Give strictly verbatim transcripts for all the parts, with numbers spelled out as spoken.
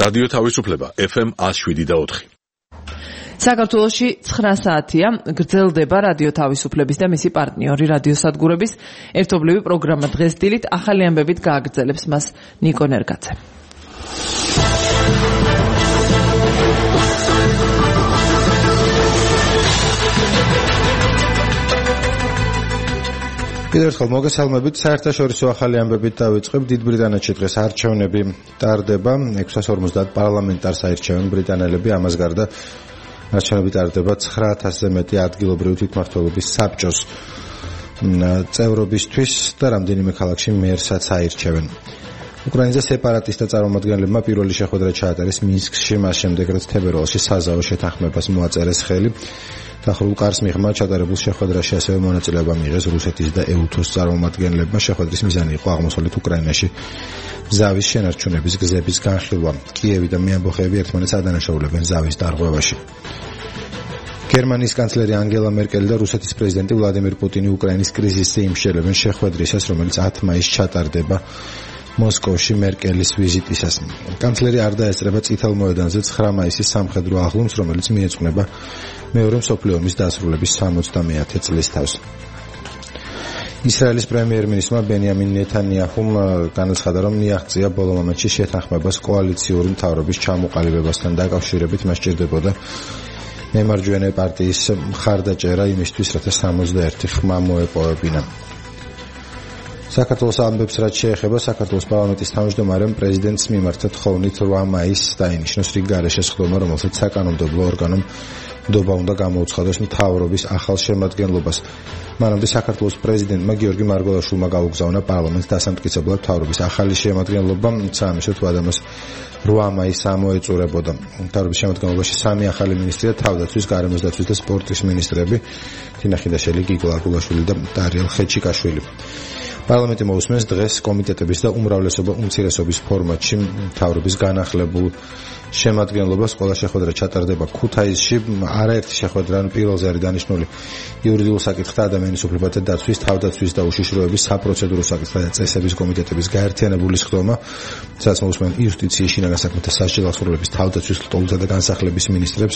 რადიო თავისუფლება ეფ ემ one oh seven და four. საქართველოში ცხრა საათია გრძელდება რადიო თავისუფლების და მისი პარტნიორი რადიოსადგურების ერთობლივი პროგრამა. დღეს დილით ახალი ამბებით გააგრძელებს მას ნიკო ნერგაძე. კიდევ ერთხელ მოგესალმებით. საერთაშორისო ახალი ამბებით დავიწყებ. დიდ ბრიტანეთში დღეს არჩევნები ტარდება. ექვსას ორმოცდაათ პარლამენტარს აირჩევენ ბრიტანელები. ამას გარდა არჩევნები ტარდება ცხრა ათასზე მეტი ადგილობრივი თვითმმართველობის საბჭოს წევრობისთვის და რამდენიმე ქალაქში მერსაც აირჩევენ. უკრაინაზე სეპარატისტთა წარმომადგენლებმა პირველი შეხვედრა ჩაატარეს მინსკში, მას შემდეგ რაც თებერვალში საზავო შეთანხმებას მოაწერეს ხელი. დახურულ კარს მიღმა ჩატარებულ შეხვედრაში ასევე მონაწილეობა მიიღეს რუსეთის და ე უ თოს წარმომადგენლებმა. შეხვედრის მიზანი იყო აღმოსავლეთ უკრაინაში ზავის შენარჩუნების გზების განხილვა. კიევი და მეამბოხეები ერთმანეთს ადანაშაულებენ ზავის დარღვევაში. გერმანიის კანცლერი ანგელა მერკელი და რუსეთის პრეზიდენტი ვლადიმირ პუტინი უკრაინის კრიზისზე იმშელებენ შეხვედრისას, რომელიც ათი მაისს ჩატარდება მოსკოვში მერკელის ვიზიტისას. კანცლერი არ დაესწრება წითელ მოედანზე ცხრა მაისის სამხედრო აღლუმს, რომელიც მიეძღვნება მეორე მსოფლიო ომის დასრულების სამოცდამეათე წლის თავს. ისრაელის პრემიერ-მინისტრმა ბენიამინ ნეთანიაჰუმ განაცხადა, რომ მიაღწია ბოლო მომენტში შეთანხმებას კოალიციური მთავრობის ჩამოყალიბებასთან დაკავშირებით. მას სჭირდებოდა მემარჯვენე პარტიის მხარდაჭერა იმისთვის, რათა სამოცდაერთი ხმა მოეპოვებინა. საქართველოს ამბებს რაც შეეხება, საქართველოს პარლამენტის თავმჯდომარემ პრეზიდენტს მიმართა თხოვნით რვა მაისს დაინიშნოს რიგ გარეშე სხდომა, რომელსაც საკანონმდებლო ორგანომ ნდობა უნდა გამოუცხადოს მთავრობის ახალ შემადგენლობას. მანამდე საქართველოს პრეზიდენტმა გიორგი მარგველაშვილმა გაუგზავნა პარლამენტს დასამტკიცებლად მთავრობის ახალი შემადგენლობა. საამისო თუ ადამიანს რვა მაისს ამოეწურებოდა. მთავრობის შემადგენლობაში სამი ახალი მინისტრია: თავდაცვის, გარემოს დაცვის და სპორტის მინისტრები თინა ხიდაშელი, გიგო აგულაშვილი და დარიელ ხეჩიკაშვილი. პარლამენტი მოусმენს დღეს კომიტეტების და უმრავლესობა უმცირესობის ფორმატში მთავრობის განახლებულ შემადგენლობას. ყველა შეხვედრა ჩატარდება ქუთაისში. არაერთი შეხვედრა პირველზე არის დანიშნული იურიდიულ საკითხთა, ადამიანის უფლებათა დაცვის, თავდაცვის და უშიშროების, საპროცედურო საკითხთა და წესების კომიტეტების გაერთიანებული სხდომა, სადაც მოусმენ იუსტიციის, შინაგან საქმეთა, სასჯელ აღსრულების, თავდაცვის, ლტოლვილთა და განსახლების მინისტრებს.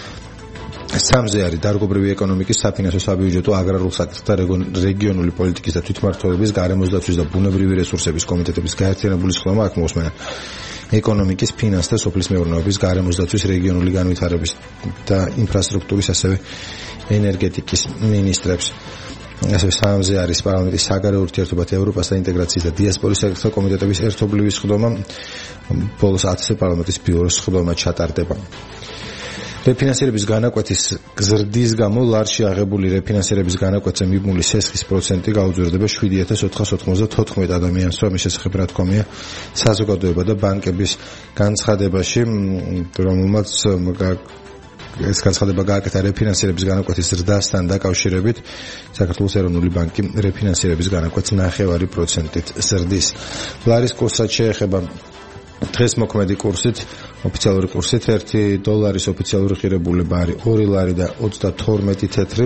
სამზე არის დარგობრივი ეკონომიკის, საფინანსო, საბიუჯეტო, აგრარულ საკითხთა, რეგიონული პოლიტიკის და თვითმმართველობის, გარემოს დაცვის და ბუნებრივი რესურსების კომიტეტების გაერთიანებული სხდომა. აქ მოусმენა ეკონომიკის, ფინანსთა, სოფლის მეურნეობის, გარემოს დაცვის, რეგიონული განვითარების და ინფრასტრუქტურის, ასევე ენერგეტიკის მინისტრებს. ასევე სამზე არის პარლამენტის საგარეო ურთიერთობათა, ევროპასა და ინტეგრაციის და დიასპორის საკითხთა კომიტეტების ერთობლივი სხდომა. ბოლოს ათზე პარლამენტის ბიუროს სხდომა ჩატარდება. რეფინანსირების განაკვეთის გზრდის გამო ლარში აღებული რეფინანსირების განაკვეთზე მიბმული სესხის პროცენტი გაუძვირდება შვიდი ათას ოთხას ოთხმოცდათოთხმეტ ადამიანს, ამის შესახებ რა თქმია საზოგადოება და ბანკების განცხადებაში, რომელმაც ეს განცხადება გააკეთა რეფინანსირების განაკვეთის ზრდასთან დაკავშირებით. საქართველოს ეროვნული ბანკი რეფინანსირების განაკვეთს ნახევარი პროცენტით ზრდის. ლარის კურსად შეეხება დღეს მოქმედი კურსით, ოფიციალური კურსით ერთი დოლარის ოფიციალური ღირებულება არის ორი ლარი და ოცდათორმეტი თეთრი.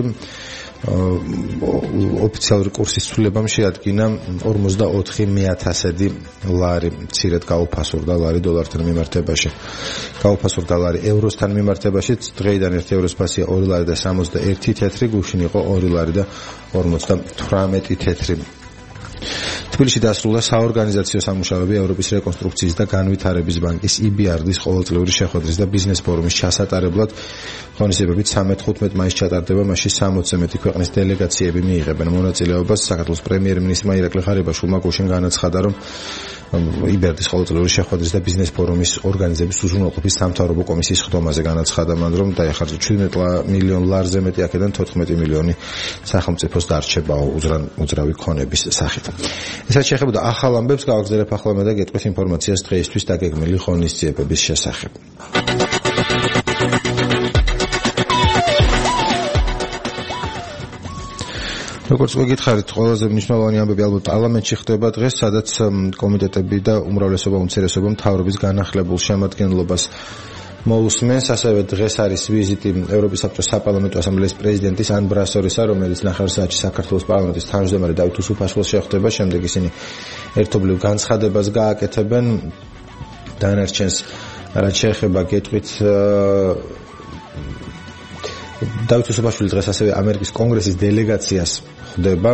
ოფიციალური კურსის ცვლილებამ შეადგინა ორმოცდაოთხი მეათასედი ლარი. მცირედ გაუფასურდა ლარი დოლართან მიმართებაში. გაუფასურდა ლარი ევროსთან მიმართებაში. დღეიდან ერთი ევროს ფასია ორი ლარი და სამოცდაერთი თეთრი, გუშინ იყო ორი ლარი და ორმოცდათვრამეტი თეთრი. თბილისში დასრულდა საორგანიზაციო სამუშაოები ევროპის რეკონსტრუქციის და განვითარების ბანკის ი ბი არ დის ყოველწლიური შეხვედრის და ბიზნეს ფორუმის ჩასატარებლად. ღონისძიებებით სამი-თხუთმეტი მაისს ჩატარდება, მასში სამოცზე მეტი ქვეყნის დელეგაციები მიიღებენ მონაწილეობას. საქართველოს პრემიერ-მინისტრმა ირაკლი ღარიბაშვილმა გუშინ განაცხადა, რომ ი ბი არ დის ყოველწლიური შეხვედრის და ბიზნეს ფორუმის ორგანიზების უზრუნველყოფის სამთავრობო კომისიის ხდომაზე განაცხადა მან, რომ დაეხარჯა შვიდმეტ მილიონ ლარზე მეტი, აქედან თოთხმეტი მილიონი სახელმწიფოს დარჩება უძრავი ქონების სახით. ესაც შეეხებოდა ახალ ამბებს, გავაგზავნებ ახლა მე და გეტყვით ინფორმაციას დღეისთვის დაგეგმილი ღონისძიებების შესახებ. როგორც გითხარით, ყველაზე მნიშვნელოვანი ამბები ალბათ პარლამენტში ხდება დღეს, სადაც კომიტეტები და უმრავლესობა უმცირესობა მთავრობის განახლებულ შემადგენლობას მოусმენს. ასევე დღეს არის ვიზიტი ევროპის საბჭოს საპარლამენტო ასამბლეის პრეზიდენტის ან ბრასორისა, რომელიც ნახევარ საათში საქართველოს პარლამენტის თავმჯდომარე დავით უსუფაშვილს შეხვდება. შემდეგ ისინი ერთობლივ განცხადებას გააკეთებენ. დანარჩენს რაც შეეხება გეტყვით დავით უსაბაშვილი დღეს ასევე ამერიკის კონგრესის დელეგაციას ხვდება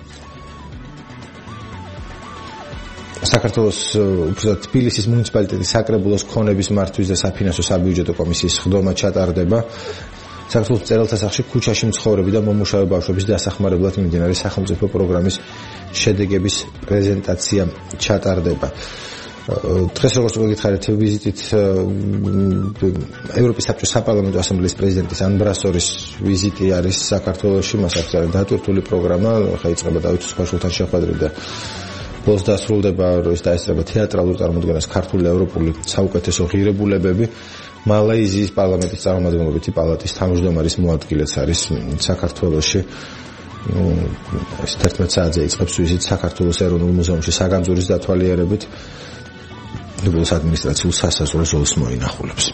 საქართველოს უბრალოდ თბილისის მუნიციპალიტეტის საკრებულოს ქონების მართვის და საფინანსო საბიუჯეტო კომისიის ხდომა ჩატარდება საქართველოს მწერალთა სახლში ქუჩაში მცხოვრები და მომუშავე ბავშვების დასახმარებლად მიმდინარე სახელმწიფო პროგრამის შედეგების პრეზენტაცია ჩატარდება დღეს როგორც მოგითხარით ვიზიტით ევროპის საბჭოს საპარლამენტო ასამბლეის პრეზიდენტის ან ბრასორის ვიზიტი არის საქართველოში მას აქვს დატვირთული პროგრამა ხა იწყება დავით უსაბაშვილთან შეხვედრით და ბოლოს დასრულდება ის დაესწრება თეატრალურ წარმოდგენას ქართული ევროპული საუკეთესო ღირებულებები მალაიზიის პარლამენტის წარმომადგენლობითი პალატის თავმჯდომარის მოადგილეც არის საქართველოში ეს თერთმეტ საათზე იწყებს ვიზიტ საქართველოს ეროვნულ მუზეუმში საგანძურის დათვალიერებით დუბლოს ადმინისტრაციულ სასაზღვრო ზოლს მოინახულებს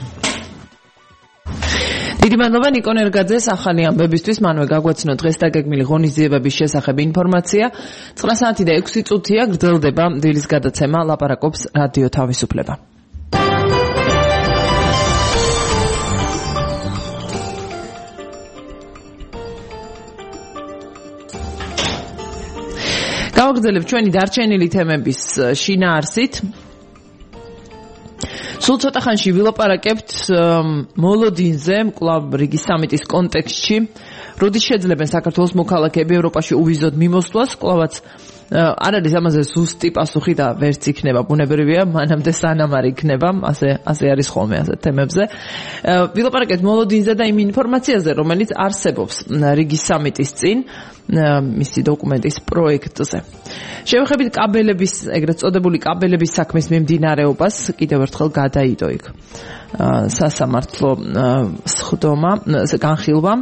დიდი მადლობა ნიკო ნერგაძეს ახალი ამბებისთვის მანვე გაგვეცნო დღეს დაგეგმილი ღონისძიებების შესახებ ინფორმაცია ცხრა საათი და ექვსი წუთია გრძელდება დილის გადაცემა ლაპარაკობს რადიო თავისუფლება გავაგრძელებ ჩვენი დარჩენილი თემების შინაარსით სულ ცოტა ხანში ვილაპარაკებთ მოლოდინზე კვლავ რიგის სამიტის კონტექსტში როდის შეძლებენ საქართველოს მოქალაქეები ევროპაში უვიზოდ მიმოსვლას კვლავაც არ არის ამაზე ზუსტი პასუხი და ვერც იქნება ბუნებრივია მანამდე სანამ არ იქნება ასე ასე არის ხოლმე ასეთ თემებზე ვილაპარაკებთ მოლოდინზე და იმ ინფორმაციაზე რომელიც არსებობს რიგის სამიტის წინ მისი დოკუმენტის პროექტზე შევხედეთ კაბელების ეგრეთ წოდებული კაბელების საქმის მიმდინარეობას კიდევ ერთხელ გადაიდო იქ სასამართლო სხდომა განხილვა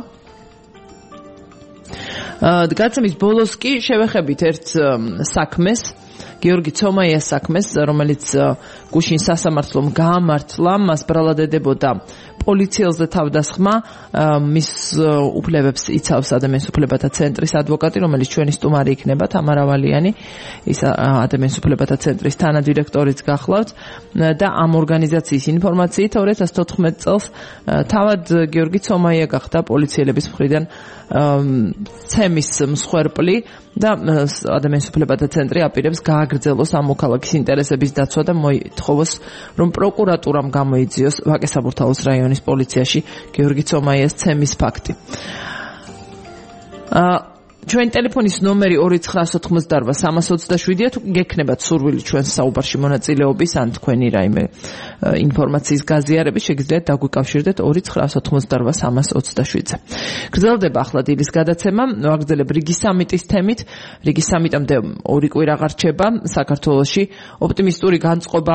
გაცემის ბოლოს კი შევეხებით ერთ საქმეს გიორგი ცომაიას საქმეს რომელიც გუშინ სასამართლომ გაამართლა მას ბრალადებოდა პოლიციელზე თავდასხმა მის უფლებებს იცავს ადამიანის უფლებათა ცენტრის ადვოკატი რომელიც ჩვენი სტუმარი იქნება თამარა ვალიანი ის ადამიანის უფლებათა ცენტრის თანადირექტორიც გახლავთ და ამ ორგანიზაციის ინფორმაციით ორი ათას თოთხმეტ წელს თავად გიორგი ცომაია გახდა პოლიციელების მხრიდან ცემის მსხვერპლი და ადამიანის უფლებათა ცენტრი აპირებს გააგრძელოს ამ მოქალაქის ინტერესების დაცვა და მოითხოვოს რომ პროკურატურამ გამოიძიოს ვაკე-საბურთალოს რაიონის პოლიციაში გიორგი ცომაიას ცემის ფაქტი. ჩვენი ტელეფონის ნომერი ორი ცხრა ოთხმოცდაორვა სამას ოცდაშვიდია თუ გექნებათ სურვილი ჩვენს საუბარში მონაწილეობის ან თქვენი რაიმე ინფორმაციის გაზიარების შეგიძლიათ დაგვიკავშირდეთ ორი ცხრა ოთხმოცდაორვა სამას ოცდაშვიდზე. გრძელდება ახლა დილის გადაცემა, ვაგრძელებ რიგის სამიტის თემით. რიგის სამიტამდე ორი კვირა აღარ რჩება საქართველოში. ოპტიმისტური განწყობა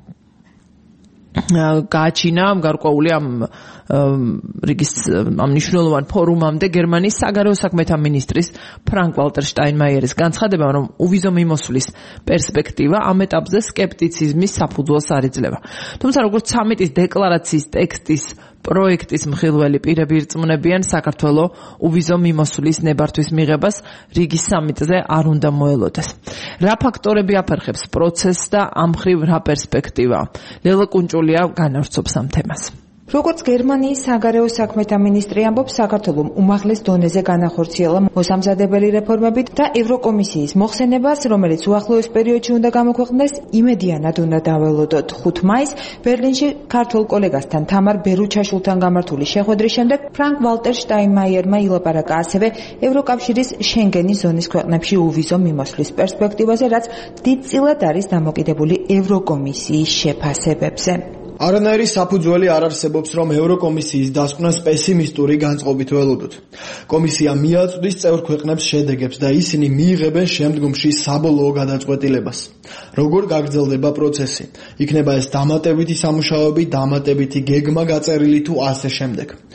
გააჩინა გარკვეული ამ რიგის ამ მნიშვნელოვან ფორუმამდე გერმანიის საგარეო საქმეთა მინისტრის ფრანკ ვალტერ შტაინმაიერის განცხადება რომ უვიზო მიმოსვლის პერსპექტივა ამ ეტაპზე სკეპტიციზმის საფუძველს არ იძლევა. თუმცა როგორც სამიტის დეკლარაციის ტექსტის პროექტის მხილველი პირები ირწმუნებიან საქართველოს უვიზო მიმოსვლის ნებართვის მიღებას რიგის სამიტზე არ უნდა მოელოდეს. რა ფაქტორები აფერხებს პროცესს და ამ მხრივ რა პერსპექტივა? ლელა კუნჭულია განავრცობს ამ თემას. როგორც გერმანიის საგარეო საქმეთა მინისტრი ამბობს, საქართველოს უმაღლეს დონეზე განახორციელა მოსამზადებელი რეფორმებით და ევროკომისიის მოხსენებას, რომელიც უახლოეს პერიოდში უნდა გამოქვეყნდეს, იმედიანად უნდა დაველოდოთ. ხუთი მაისს ბერლინში ქართულ კოლეგასთან თამარ ბერუჩაშვილთან გამართული შეხვედრის შემდეგ ფრანკ ვალტერ შტაინმაიერმა ილაპარაკა ასევე ევროკავშირის შენგენის ზონის ქვეყნებში უვიზო მიმოსვლის პერსპექტივაზე, რაც დიდწილად არის დამოკიდებული ევროკომისიის შეფასებებზე. არანაირი საფუძველი არ არსებობს, რომ ევროკომისიის დასკვნას პესიმისტური განწყობით ველოდოთ. კომისია მიაწვდის წევრ ქვეყნებს შედეგებს და ისინი მიიღებენ შემდგომში საბოლოო გადაწყვეტილებას. როგორ გაგრძელდება პროცესი? იქნება ეს დამატებითი სამუშაოები, დამატებითი გეგმა გაწერილი თუ ასე შემდეგ.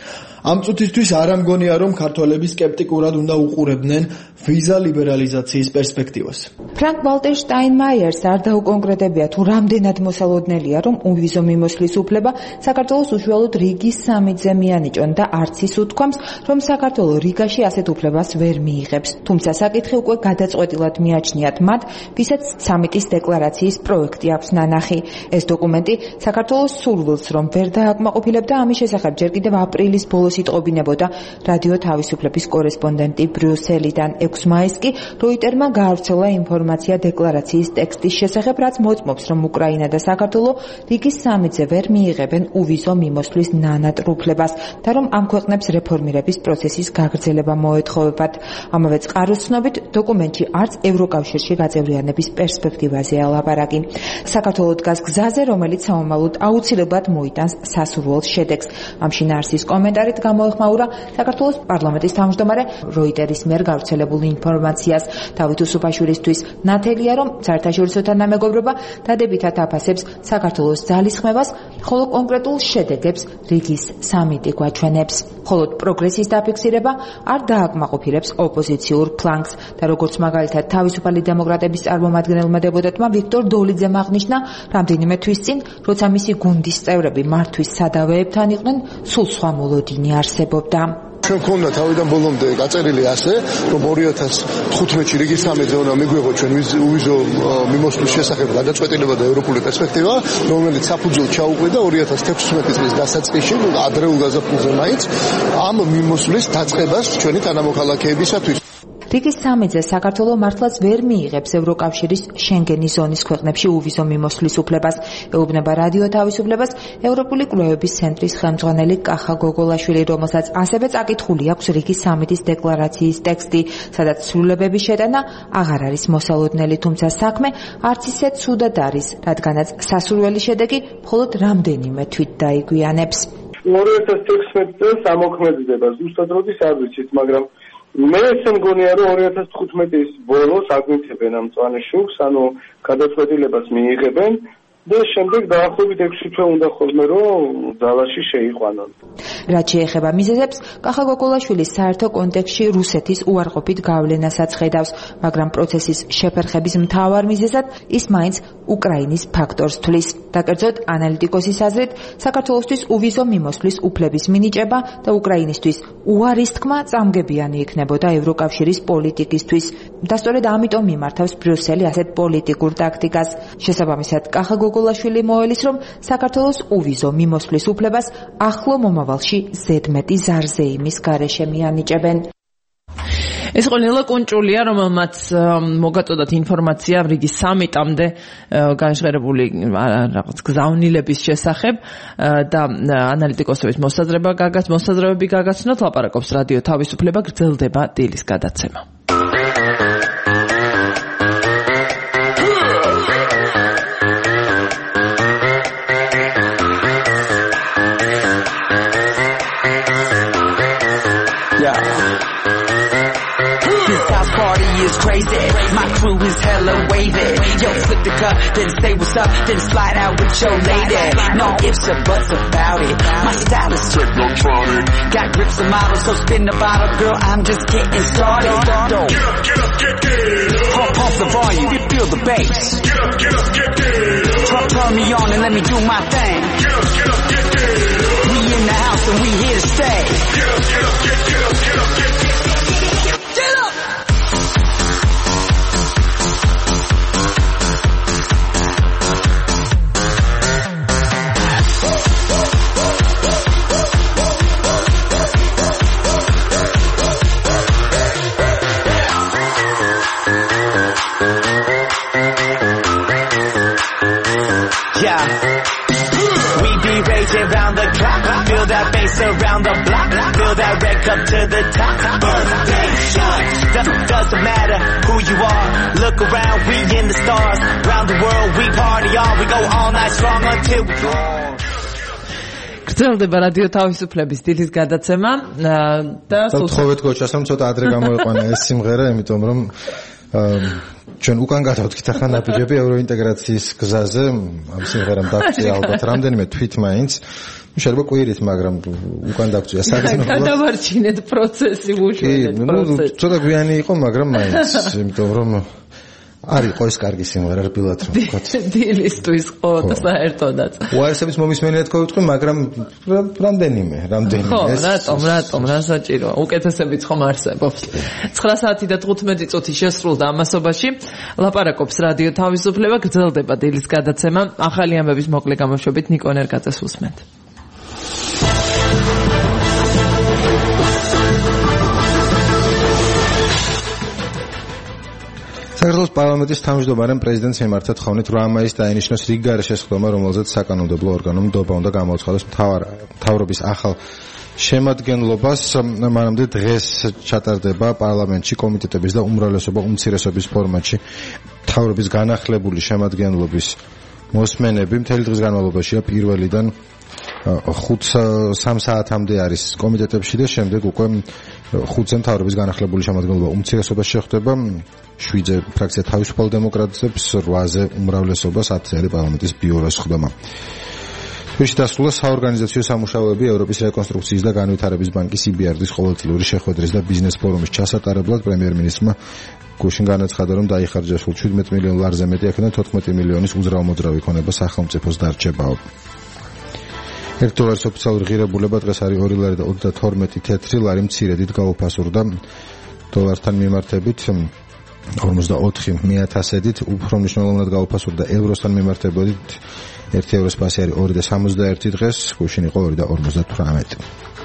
ამ წუთისთვის არ ამგონია, რომ ქართველები სკეპტიკურად უნდა უყურებდნენ ვიზა ლიბერალიზაციის პერსპექტივას. ფრანკ ვალტერ შტაინმაიერს არ დაუკონკრეტებია თუ რამდენად მოსალოდნელია, რომ უვიზო მიმოსვლის უფლება საქართველოს უშუალოდ რიგის სამიტზე მიანიჭონ და არც ის უთქვამს, რომ საქართველო რიგაში ასეთ უფლებას ვერ მიიღებს. თუმცა საკითხი უკვე გადაწყვეტილად მიაჩნიათ მათ, ვისაც სამიტის დეკლარაციის პროექტი აქვს ნანახი. ეს დოკუმენტი საქართველოს სურვილს, რომ ვერ დააკმაყოფილებდა, ამის შესახებ ჯერ კიდევ აპრილის ბოლოს იტყობინებოდა რადიო თავისუფლების კორესპონდენტი ბრიუსელიდან. ექვსი მაისს კი როიტერმა გაავრცელა ინფორმაცია დეკლარაციის ტექსტის შესახებ, რაც მოწმობს, რომ უკრაინა და საქართველო რიგის სამიტზე ვერ მიიღებენ უვიზო მიმოსვლის ნანატრ უფლებას და რომ ამ ქვეყნებს რეფორმირების პროცესის გაგრძელება მოეთხოვებათ. ამავე წყაროს ცნობით, დოკუმენტში არც ევროკავშირში გაწევრიანების პერსპექტივაზეა ლაპარაკი. საქართველო დგას გზაზე, რომელიც სამომავლოდ აუცილებლად მოიტანს სასურველ შედეგს. ამ შინაარსის კომენტარით გამოეხმაურა საქართველოს პარლამენტის თავმჯდომარე როიტერის მიერ გავრცელებულ ინფორმაციას. დავით უსუფაშვილისთვის ნათელია, რომ საერთაშორისო თანამეგობრობა დადებითად აფასებს საქართველოს ძალისხმევას, ხოლო კონკრეტულ შედეგებს რიგის სამიტი გვაჩვენებს. მხოლოდ პროგრესის დაფიქსირება არ დააკმაყოფილებს ოპოზიციურ ფლანგს და როგორც მაგალითად თავისუფალი დემოკრატების წარმომადგენელმა დეპუტატმა ვიქტორ დოლიძემ აღნიშნა, რამდენიმე თვის წინ, როცა მისი გუნდის წევრები მართვის სადავეებთან იყვნენ, სულ სხვა მოლოდინი არსებობდა. ჩვენ გქონდა თავიდან ბოლომდე გაწერილი ასე, რომ ორი ათას თხუთმეტში რიგის სამიტზე უნდა მიგვიღო ჩვენ უვიზო მიმოსვლის შესახებ გადაწყვეტილება და ევროპული პერსპექტივა, რომელიც საფუძვლად ჩაუყრიდა ორი ათას თექვსმეტი წლის დასაწყისში, ადრეულ გაზაფხულზე მაინც ამ მიმოსვლის დაწყებას ჩვენი თანამოქალაქეებისათვის. რიგის სამიტზე საქართველო მართლაც ვერ მიიღებს ევროკავშირის შენგენის ზონის ქვეყნებში უვიზო მიმოსვლის უფლებას. ეუბნება რადიო თავისუფლებას ევროპული კვლევების ცენტრის ხელმძღვანელი კახა გოგოლაშვილი, რომელსაც ასევე წაკითხული აქვს რიგის სამიტის დეკლარაციის ტექსტი, სადაც ცვლილებების შეტანა აღარ არის მოსალოდნელი, თუმცა საქმე არც ისე ცუდად არის, რადგანაც სასურველი შედეგი მხოლოდ რამდენიმე თვით დაიგვიანებს. ორი ათას თექვსმეტი წელს ამოქმედდება, ზუსტად როდის არ ვიცით, მაგრამ მე ესე მგონია, რომ ორი ათას თხუთმეტის ბოლოს აგვინთებენ ამ მწვანე შუქს, ანუ გადაწყვეტილებას მიიღებენ და შემდეგ დაახლოებით ექვსი თვე უნდა ხოლმე რომ ძალაში შეიყვანონ. რაც შეეხება მიზეზებს, კახა გოგოლაშვილი საერთო კონტექსტში რუსეთის უარყოფით გავლენასაც ხედავს, მაგრამ პროცესის შეფერხების მთავარ მიზეზად ის მაინც უკრაინის ფაქტორს თვლის. და კერძოდ ანალიტიკოსის აზრით, საქართველოსთვის უვიზო მიმოსვლის უფლების მინიჭება და უკრაინისთვის უარის თქმა წამგებიანი იქნებოდა ევროკავშირის პოლიტიკისთვის. და სწორედ ამიტომ მიმართავს ბრიუსელი ასეთ პოლიტიკურ ტაქტიკას. შესაბამისად, კახა გოგოლაშვილი მოელის, რომ საქართველოს უვიზო მიმოსვლის უფლებას ახლო მომავალში ზედმეტი ზარზეიმის გარეშე მიანიჭებენ. ეს ყველა კუნჭულია, რომელმაც მოგაწოდათ ინფორმაცია რიგის სამიტამდე განშღერებული რაღაც გზავნილების შესახებ და ანალიტიკოსების მოსაზრება გაგაც მოსაზრებები გაგაცნოთ, ლაპარაკობს რადიო თავისუფლება, გრძელდება დილის გადაცემა. Is crazy, my crew is hella wavy. Yo, flip the cup, then say what's up, then slide out with your lady. No ifs or buts about it. My style is technotronic. Got grips and models, so spin the bottle, girl. I'm just getting started. Get up, get up, get get. Pump, pump the volume, you feel the bass. Get up, get up, get get. Turn, turn me on and let me do my thing. Get up, get up, get get. We in the house and we here to stay. Get up, get up, get get up, get up, get get. Get up. Around the clock, feel that bass around the block, feel that red cup to the top, birthday shot, doesn't matter who you are, look around, we in the stars, round the world we party on, we go all night strong until we draw. გრძელდება რადიო თავისუფლების დილის გადაცემა და თხოვეთ გოჩასამ ცოტა ადრე გამოიყვანა ეს სიმღერა, იმიტომ რომ ჩვენ უკან გადავდგით ახლა ნაბიჯები ევროინტეგრაციის გზაზე, ამ სიმღერამ დაგწია ალბათ რამდენიმე თვით მაინც შეიძლება კვირით, მაგრამ უკან დაგწია საგრძნობლად. გადავარჩინეთ პროცესი, უშუალოდ პროცესი. ცოტა გვიანი იყო, მაგრამ მაინც, იმიტომ რომ არ იყო ეს კარგი სიმღერა რბილად რომ ვთქვათ. დილისთვის ხო, საერთოდაც. უარესების მომისმენიათ გავიტყვი, მაგრამ რამდენიმე, რამდენიმე. ხო, რატომ, რატომ, რა საჭიროა? უკეთესებიც ხომ არსებობს. ცხრა საათი და თხუთმეტი წუთი შესრულდა ამასობაში. ლაპარაკობს რადიო თავისუფლება, გრძელდება დილის გადაცემა. ახალი ამბების მოკლე გამოშვებით ნიკო ნერგაძეს უსმენთ. საქართველოს პარლამენტის თავმჯდომარემ პრეზიდენტს მიმართა თხოვნით რვა მაისს დაინიშნოს რიგ გარეშე სხდომა, რომელზეც საკანონმდებლო ორგანომ ნდობა უნდა გამოაცხადოს მთავრობის ახალ შემადგენლობას. მანამდე დღეს ჩატარდება პარლამენტში კომიტეტების და უმრავლესობა უმცირესობის ფორმატში მთავრობის განახლებული შემადგენლობის მოსმენები. მთელი დღის განმავლობაშია პირველიდან ხუთ სამ საათამდე არის კომიტეტებში და შემდეგ უკვე ხუთზე მთავრობის განახლებული შემადგენლობა უმცირესობას შეხვდება. შვიდზე ფრაქცია თავისუფალ დემოკრატებს, რვაზე უმრავლესობას, ათზე არის პარლამენტის ბიუროს სხდომა. თბილისში დასრულდა საორგანიზაციო სამუშაოები ევროპის რეკონსტრუქციის და განვითარების ბანკის ი ბი არ დის ყოველწლიური შეხვედრის და ბიზნეს ფორუმის ჩასატარებლად პრემიერ-მინისტრმა გუშინ განაცხადა, რომ დაიხარჯა სულ შვიდმეტ მილიონ ლარზე მეტი, აქედან თოთხმეტი მილიონის უძრავ-მოძრავი ქონება სახელმწიფოს დარჩებაო. ერთ დოლარის ოფიციალური ღირებულება დღეს არის ორი ლარი და ოცდათორმეტი თეთრი ლარი, მცირედით გაუფასურდა დოლართან მიმართებით ორმოცდაოთხი მიათასედით, უფრო მნიშვნელოვნად გაუფასურდა ევროსთან მიმართებით ერთი ევროს ფასი არის ორი და სამოცდაერთი დღეს, გუშინ იყო ორი და ორმოცდათვრამეტი.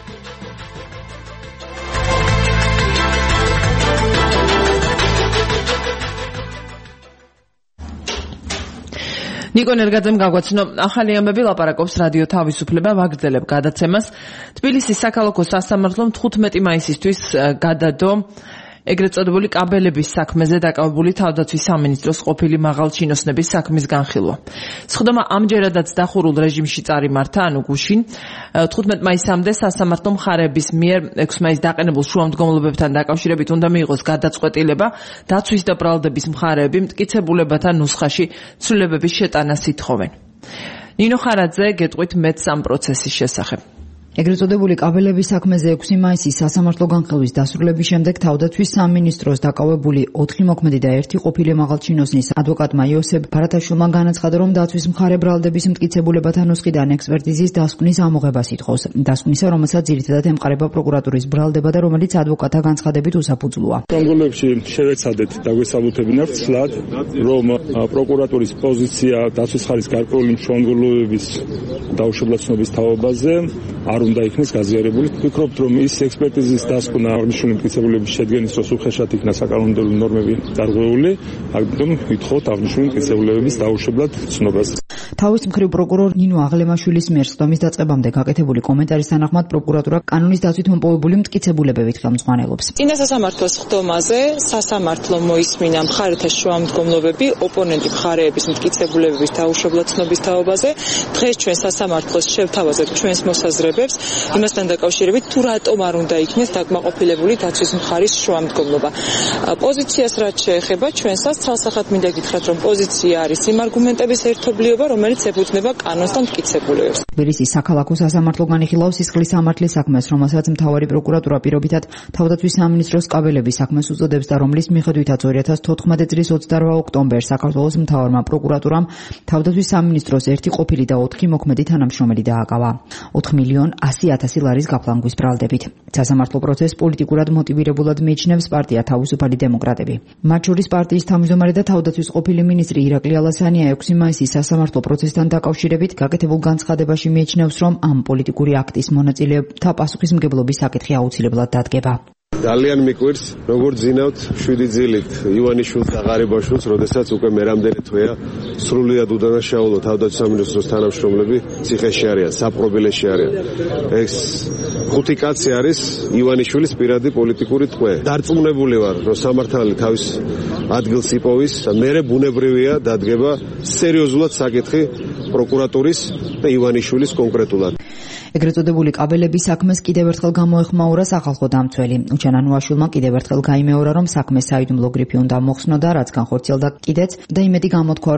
ნიკო ნერგაძემ გაგვაცნო ახალი ამბები, ლაპარაკობს რადიო თავისუფლება, ვაგრძელებ გადაცემას. თბილისის საქალაქო სასამართლომ თხუთმეტი მაისისთვის გადადო ეგრეთ წოდებული კაბელების საქმეზე დაკავებული თავდაცვის სამინისტროს ყოფილი მაღალჩინოსნების საქმის განხილვა. სხდომა ამჯერადაც დახურულ რეჟიმში წარიმართა, ანუ გუშინ. თხუთმეტ მაისამდე სასამართლო მხარეების მიერ ექვსი მაისს დაყენებულ შუამდგომლობებთან დაკავშირებით უნდა მიიღოს გადაწყვეტილება, დაცვის და ბრალდების მხარეები მტკიცებულებათა ნუსხაში ცვლილებების შეტანას ითხოვენ. ნინო ხარაძე გეტყვით მეც ამ პროცესის შესახებ. ეგრეთ წოდებული კაბელების საქმეზე ექვსი მაისის სასამართლო განხილვის დასრულების შემდეგ თავდაცვის სამინისტროს დაკავებული ოთხი მოქმედი და ერთი ყოფილი მაღალჩინოსნის ადვოკატმა იოსებ ბარათაშვილმა განაცხადა, რომ დაცვის მხარე ბრალდების მტკიცებულებათა ნუსხიდან ექსპერტიზის დასკვნის ამოღებას ითხოვს. დასკვნისა, რომელსაც ძირითადად ემყარება პროკურატურის ბრალდება და რომელიც ადვოკატთა განცხადებით უსაფუძვლოა. შემდგომლებში შევეცადეთ და გვესაბუთებინართ სლად, რომ პროკურატურის პოზიცია დაცვის მხარის გარკვეული შემდგომლობების დაუშვებლად ცნობის თაობაზე არ უნდა იქნეს გაზიარებული. ვფიქრობთ, რომ ის ექსპერტიზის დასკვნა აღნიშნული მტკიცებულების შედგენის დროს უხეშად იქნა საკანონმდებლო ნორმები დარღვეული, ამიტომ ვითხოვთ აღნიშნული მტკიცებულების დაუშვებლად ცნობას. თავის მხრივ პროკურორ ნინო აღლემაშვილის მიერ სხდომის დაწყებამდე გაკეთებული კომენტარის თანახმად პროკურატურა კანონის დაცვით მოპოვებული მტკიცებულებებით ხელმძღვანელობს. წინა სასამართლოს სხდომაზე სასამართლო მოისმინა მხარეთა შუამდგომლობები ოპონენტი მხარეების მტკიცებულებების დაუშვებლად ცნობის თაობაზე. დღეს ჩვენ სასამართლოს შევთავაზეთ ჩვენს მოსაზრებებს იმასთან დაკავშირებით, თუ რატომ არ უნდა იქნეს დაკმაყოფილებული დაცვის მხარის შუამდგომლობა. პოზიციას რაც შეეხება ჩვენსაც ცალსახად მინდა გითხრათ, რომ პოზიცია არის იმ არგუმენტების ერთობლიობა, რომელიც ეფუძნება კანონს და მტკიცებულებებს. თბილისის საქალაქო სასამართლო განიხილავს სისხლის სამართლის საქმეს, რომელსაც მთავარი პროკურატურა პირობითად თავდაცვის სამინისტროს კაბელების საქმეს უწოდებს და რომლის მიხედვითაც ორი ათას თოთხმეტი წლის ოცდარვა ოქტომბერს საქართველოს მთავარმა პროკურატურამ თავდაცვის სამინისტროს ერთი ყოფილი და ოთხი მოქმედი თანამშრომელი დააკავა. ოთხ მილიონ ასი ათასი ლარის გაფლანგვის ბრალდებით. სასამართლო პროცესს პოლიტიკურად მოტივირებულად მიიჩნევს პარტია თავისუფალი დემოკრატები. მათ შორის პარტიის თავმჯდომარე და თავდაცვის ყოფილი მინისტრი ირაკლი ალასანია ექვსი მაისის სასამართლო პროცესთან დაკავშირებით გაკეთებულ განცხადებაში მიიჩნევს, რომ ამ პოლიტიკური აქტის მონაწილეთა პასუხისმგებლობის საკითხი აუცილებლად დადგება. ძალიან მიკვირს, როგორ ძინავთ შვიდი ძილით ივანიშვილს და ღარიბაშვილს, როდესაც უკვე მე რამდენი თვეა სრულიად უდანაშაულო თავდაცვის სამინისტროს თანამშრომლები ციხეში არიან, საპყრობილეში არიან. ეს ხუთი კაცი არის ივანიშვილის პირადი პოლიტიკური ტყვე. დარწმუნებული ვარ, რომ სამართალი თავის ადგილს იპოვის და მერე ბუნებრივია დადგება სერიოზულად საკითხი პროკურატურის და ივანიშვილის კონკრეტულად. ეგრეთ წოდებული კაბელების საქმეს კიდევ ერთხელ გამოეხმაურა სახალხო დამცველი. უჩანანუაშვილმა კიდევ ერთხელ გაიმეორა, რომ საქმე საიდუმლო გრიფი უნდა მოხსნოდა, რაც განხორციელდა კიდეც და იმედი გამოთქვა, რომ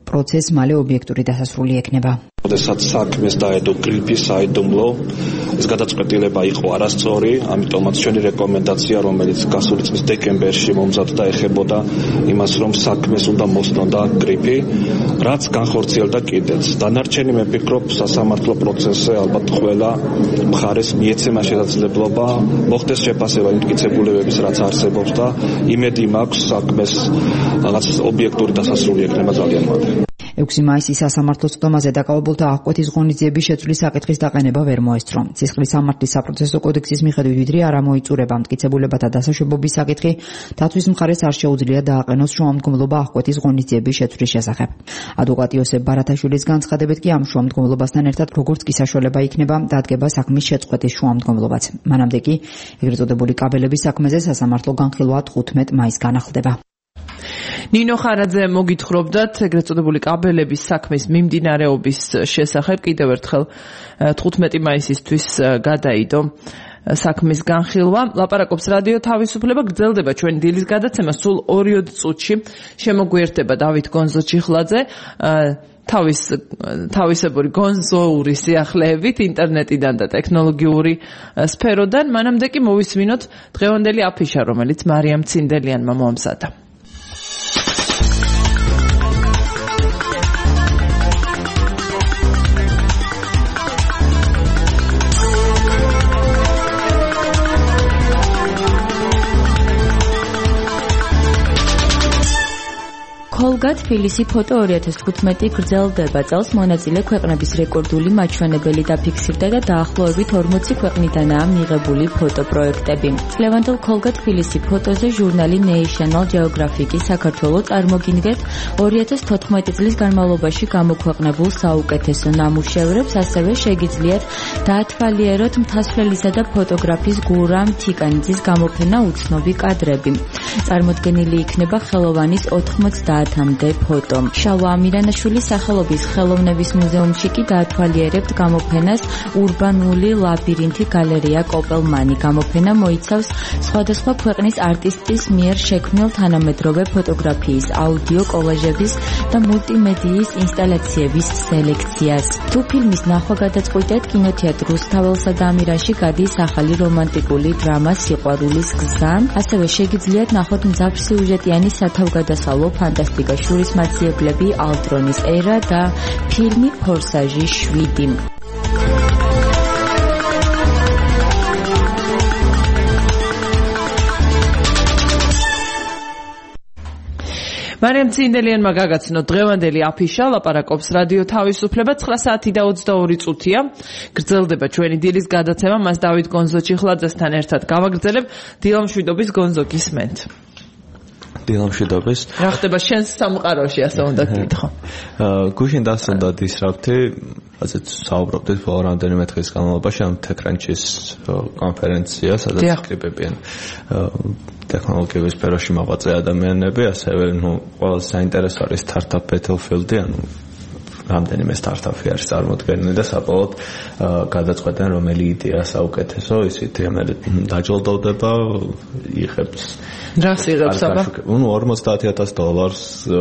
პროცესს მალე ობიექტური დასასრული ექნება. როდესაც საქმეს დაედო გრიპი საიდუმლო, ეს გადაწყვეტილება იყო არასწორი, ამიტომაც ჩვენი რეკომენდაცია, რომელიც გასული წლის დეკემბერში მომზადდა, ეხებოდა იმას, რომ საქმეს უნდა მოსდონდა გრიპი, რაც განხორციელდა კიდეც. დანარჩენი მე ვფიქრობ, სასამართლო პროცესზე ალბათ ყველა მხარეს მიეცემა შესაძლებლობა მოხდეს შეფასება იმ მტკიცებულებების, რაც არსებობს და იმედი მაქვს საქმეს რაღაც ობიექტური დასასრული ექნება ძალიან მალე. ექვსი მაისის სასამართლოს ხდომაზე დაკავებულთა აღკვეთის ღონისძიების შეცვლის საკითხის დაყენება ვერ მოესწრო. ცისხლის სამართლის საპროცესო კოდექსის მიხედვით ვიდრე არ ამოიწურება მტკიცებულებათა დასაშვებობის საკითხი, დაცვის მხარეს არ შეუძლია დააყენოს შუამდგომლობა აღკვეთის ღონისძიების შეცვლის შესახებ. ადვოკატი იოსებ ბარათაშვილის განცხადებით კი ამ შუამდგომლობასთან ერთად როგორც კი საშუალება იქნება, დადგება საქმის შეწყვეტის შუამდგომლობაც. მანამდე კი ეგრეთ წოდებული კაბელების საქმეზე სასამართლო განხილვა თხუთმეტ მაისს განახლდება. ნინო ხარაძე მოგითხრობდათ ეგრეთ წოდებული კაბელების საქმის მიმდინარეობის შესახებ. კიდევ ერთხელ თხუთმეტი მაისისთვის გადაიდო საქმის განხილვა. ლაპარაკობს რადიო თავისუფლება. გრძელდება ჩვენი დილის გადაცემა სულ ორიოდ წუთში. შემოგვიერთდება დავით გონზო-ჩიხლაძე თავის თავისებური გონზოური სიახლეებით ინტერნეტიდან და ტექნოლოგიური სფეროდან. მანამდე კი მოვისმინოთ დღევანდელი აფიშა, რომელიც მარიამ ცინდელიანმა მოამზადა. Kolga Tbilisi ფოტო ორი ათას თხუთმეტი გრძელდება წელს მონაწილე ქვეყნების რეკორდული მაჩვენებელი დაფიქსირდა და დაახლოებით ორმოცი ქვეყნიდანაა მიღებული ფოტოპროექტები. წლევანდელ Kolga Tbilisi ფოტოზე ჟურნალი National Geographic-ი საქართველოს წარმოგინგეთ ორი ათას თოთხმეტი წლის განმავლობაში გამოქვეყნებულ საუკეთესო ნამუშევრებს, ასევე შეგიძლიათ დაათვალიეროთ მთასვლელისა და ფოტოგრაფის გურამ თიკანიძის გამოფენა უცნობი კადრები. წარმოდგენილი იქნება ხელოვანის ოთხმოცდაათამდე ფოტო. შალვა ამირანაშვილის სახელობის ხელოვნების მუზეუმში კი დაათვალიერებთ გამოფენას ურბანული ლაბირინთი გალერეა კოპელმანი. გამოფენა მოიცავს სხვადასხვა ქვეყნის არტისტის მიერ შექმნილ თანამედროვე ფოტოგრაფიის, აუდიო კოლაჟების და მულტიმედიის ინსტალაციების სელექციას. თუ ფილმის ნახვა გადაწყვიტეთ, კინოთეატრ რუსთაველსა და ამირანში გადის ახალი რომანტიკული დრამა სიყვარულის გზა. ასევე შეგიძლიათ ნახოთ მძაფრსიუჟეტიანი სათავგადასავლო ფანტასტიკა შურის მაძიებლები ალტრონის ერა და ფილმი ფორსაჟი შვიდი. მარიამ ცინდელიანმა გაგაცნო დღევანდელი აფიშა. ლაპარაკობს რადიო თავისუფლება. ცხრა საათი და ოცდაორი წუთია. გრძელდება ჩვენი დილის გადაცემა. მას დავით გონზო-ჩიხლაძესთან ერთად გავაგრძელებ. დილამშვიდობის გონზო, გისმენთ. დილამშვიდობის. რა ხდება შენს სამყაროში, ასე უნდა გითხრა. გუშინ დასუნდა დისრაფტი, ასეც საუბრობდით ბოლო რამდენიმე დღის განმავლობაში ამ TechCrunch-ის კონფერენცია, სადაც კრიბებიან ტექნოლოგიების სფეროში მოღვაწე ადამიანები, ასევე ნუ ყველაზე საინტერესო არის startup Battlefield-ი, ანუ რამდენიმე სტარტაპი არის წარმოდგენილი და საბოლოოდ გადაწყვეტენ რომელი იდეა საუკეთესო, ისეთი ამერეთ დაჯილდოვდება, იღებს რას იღებს აბა? ნუ ორმოცდაათი ათას დოლარს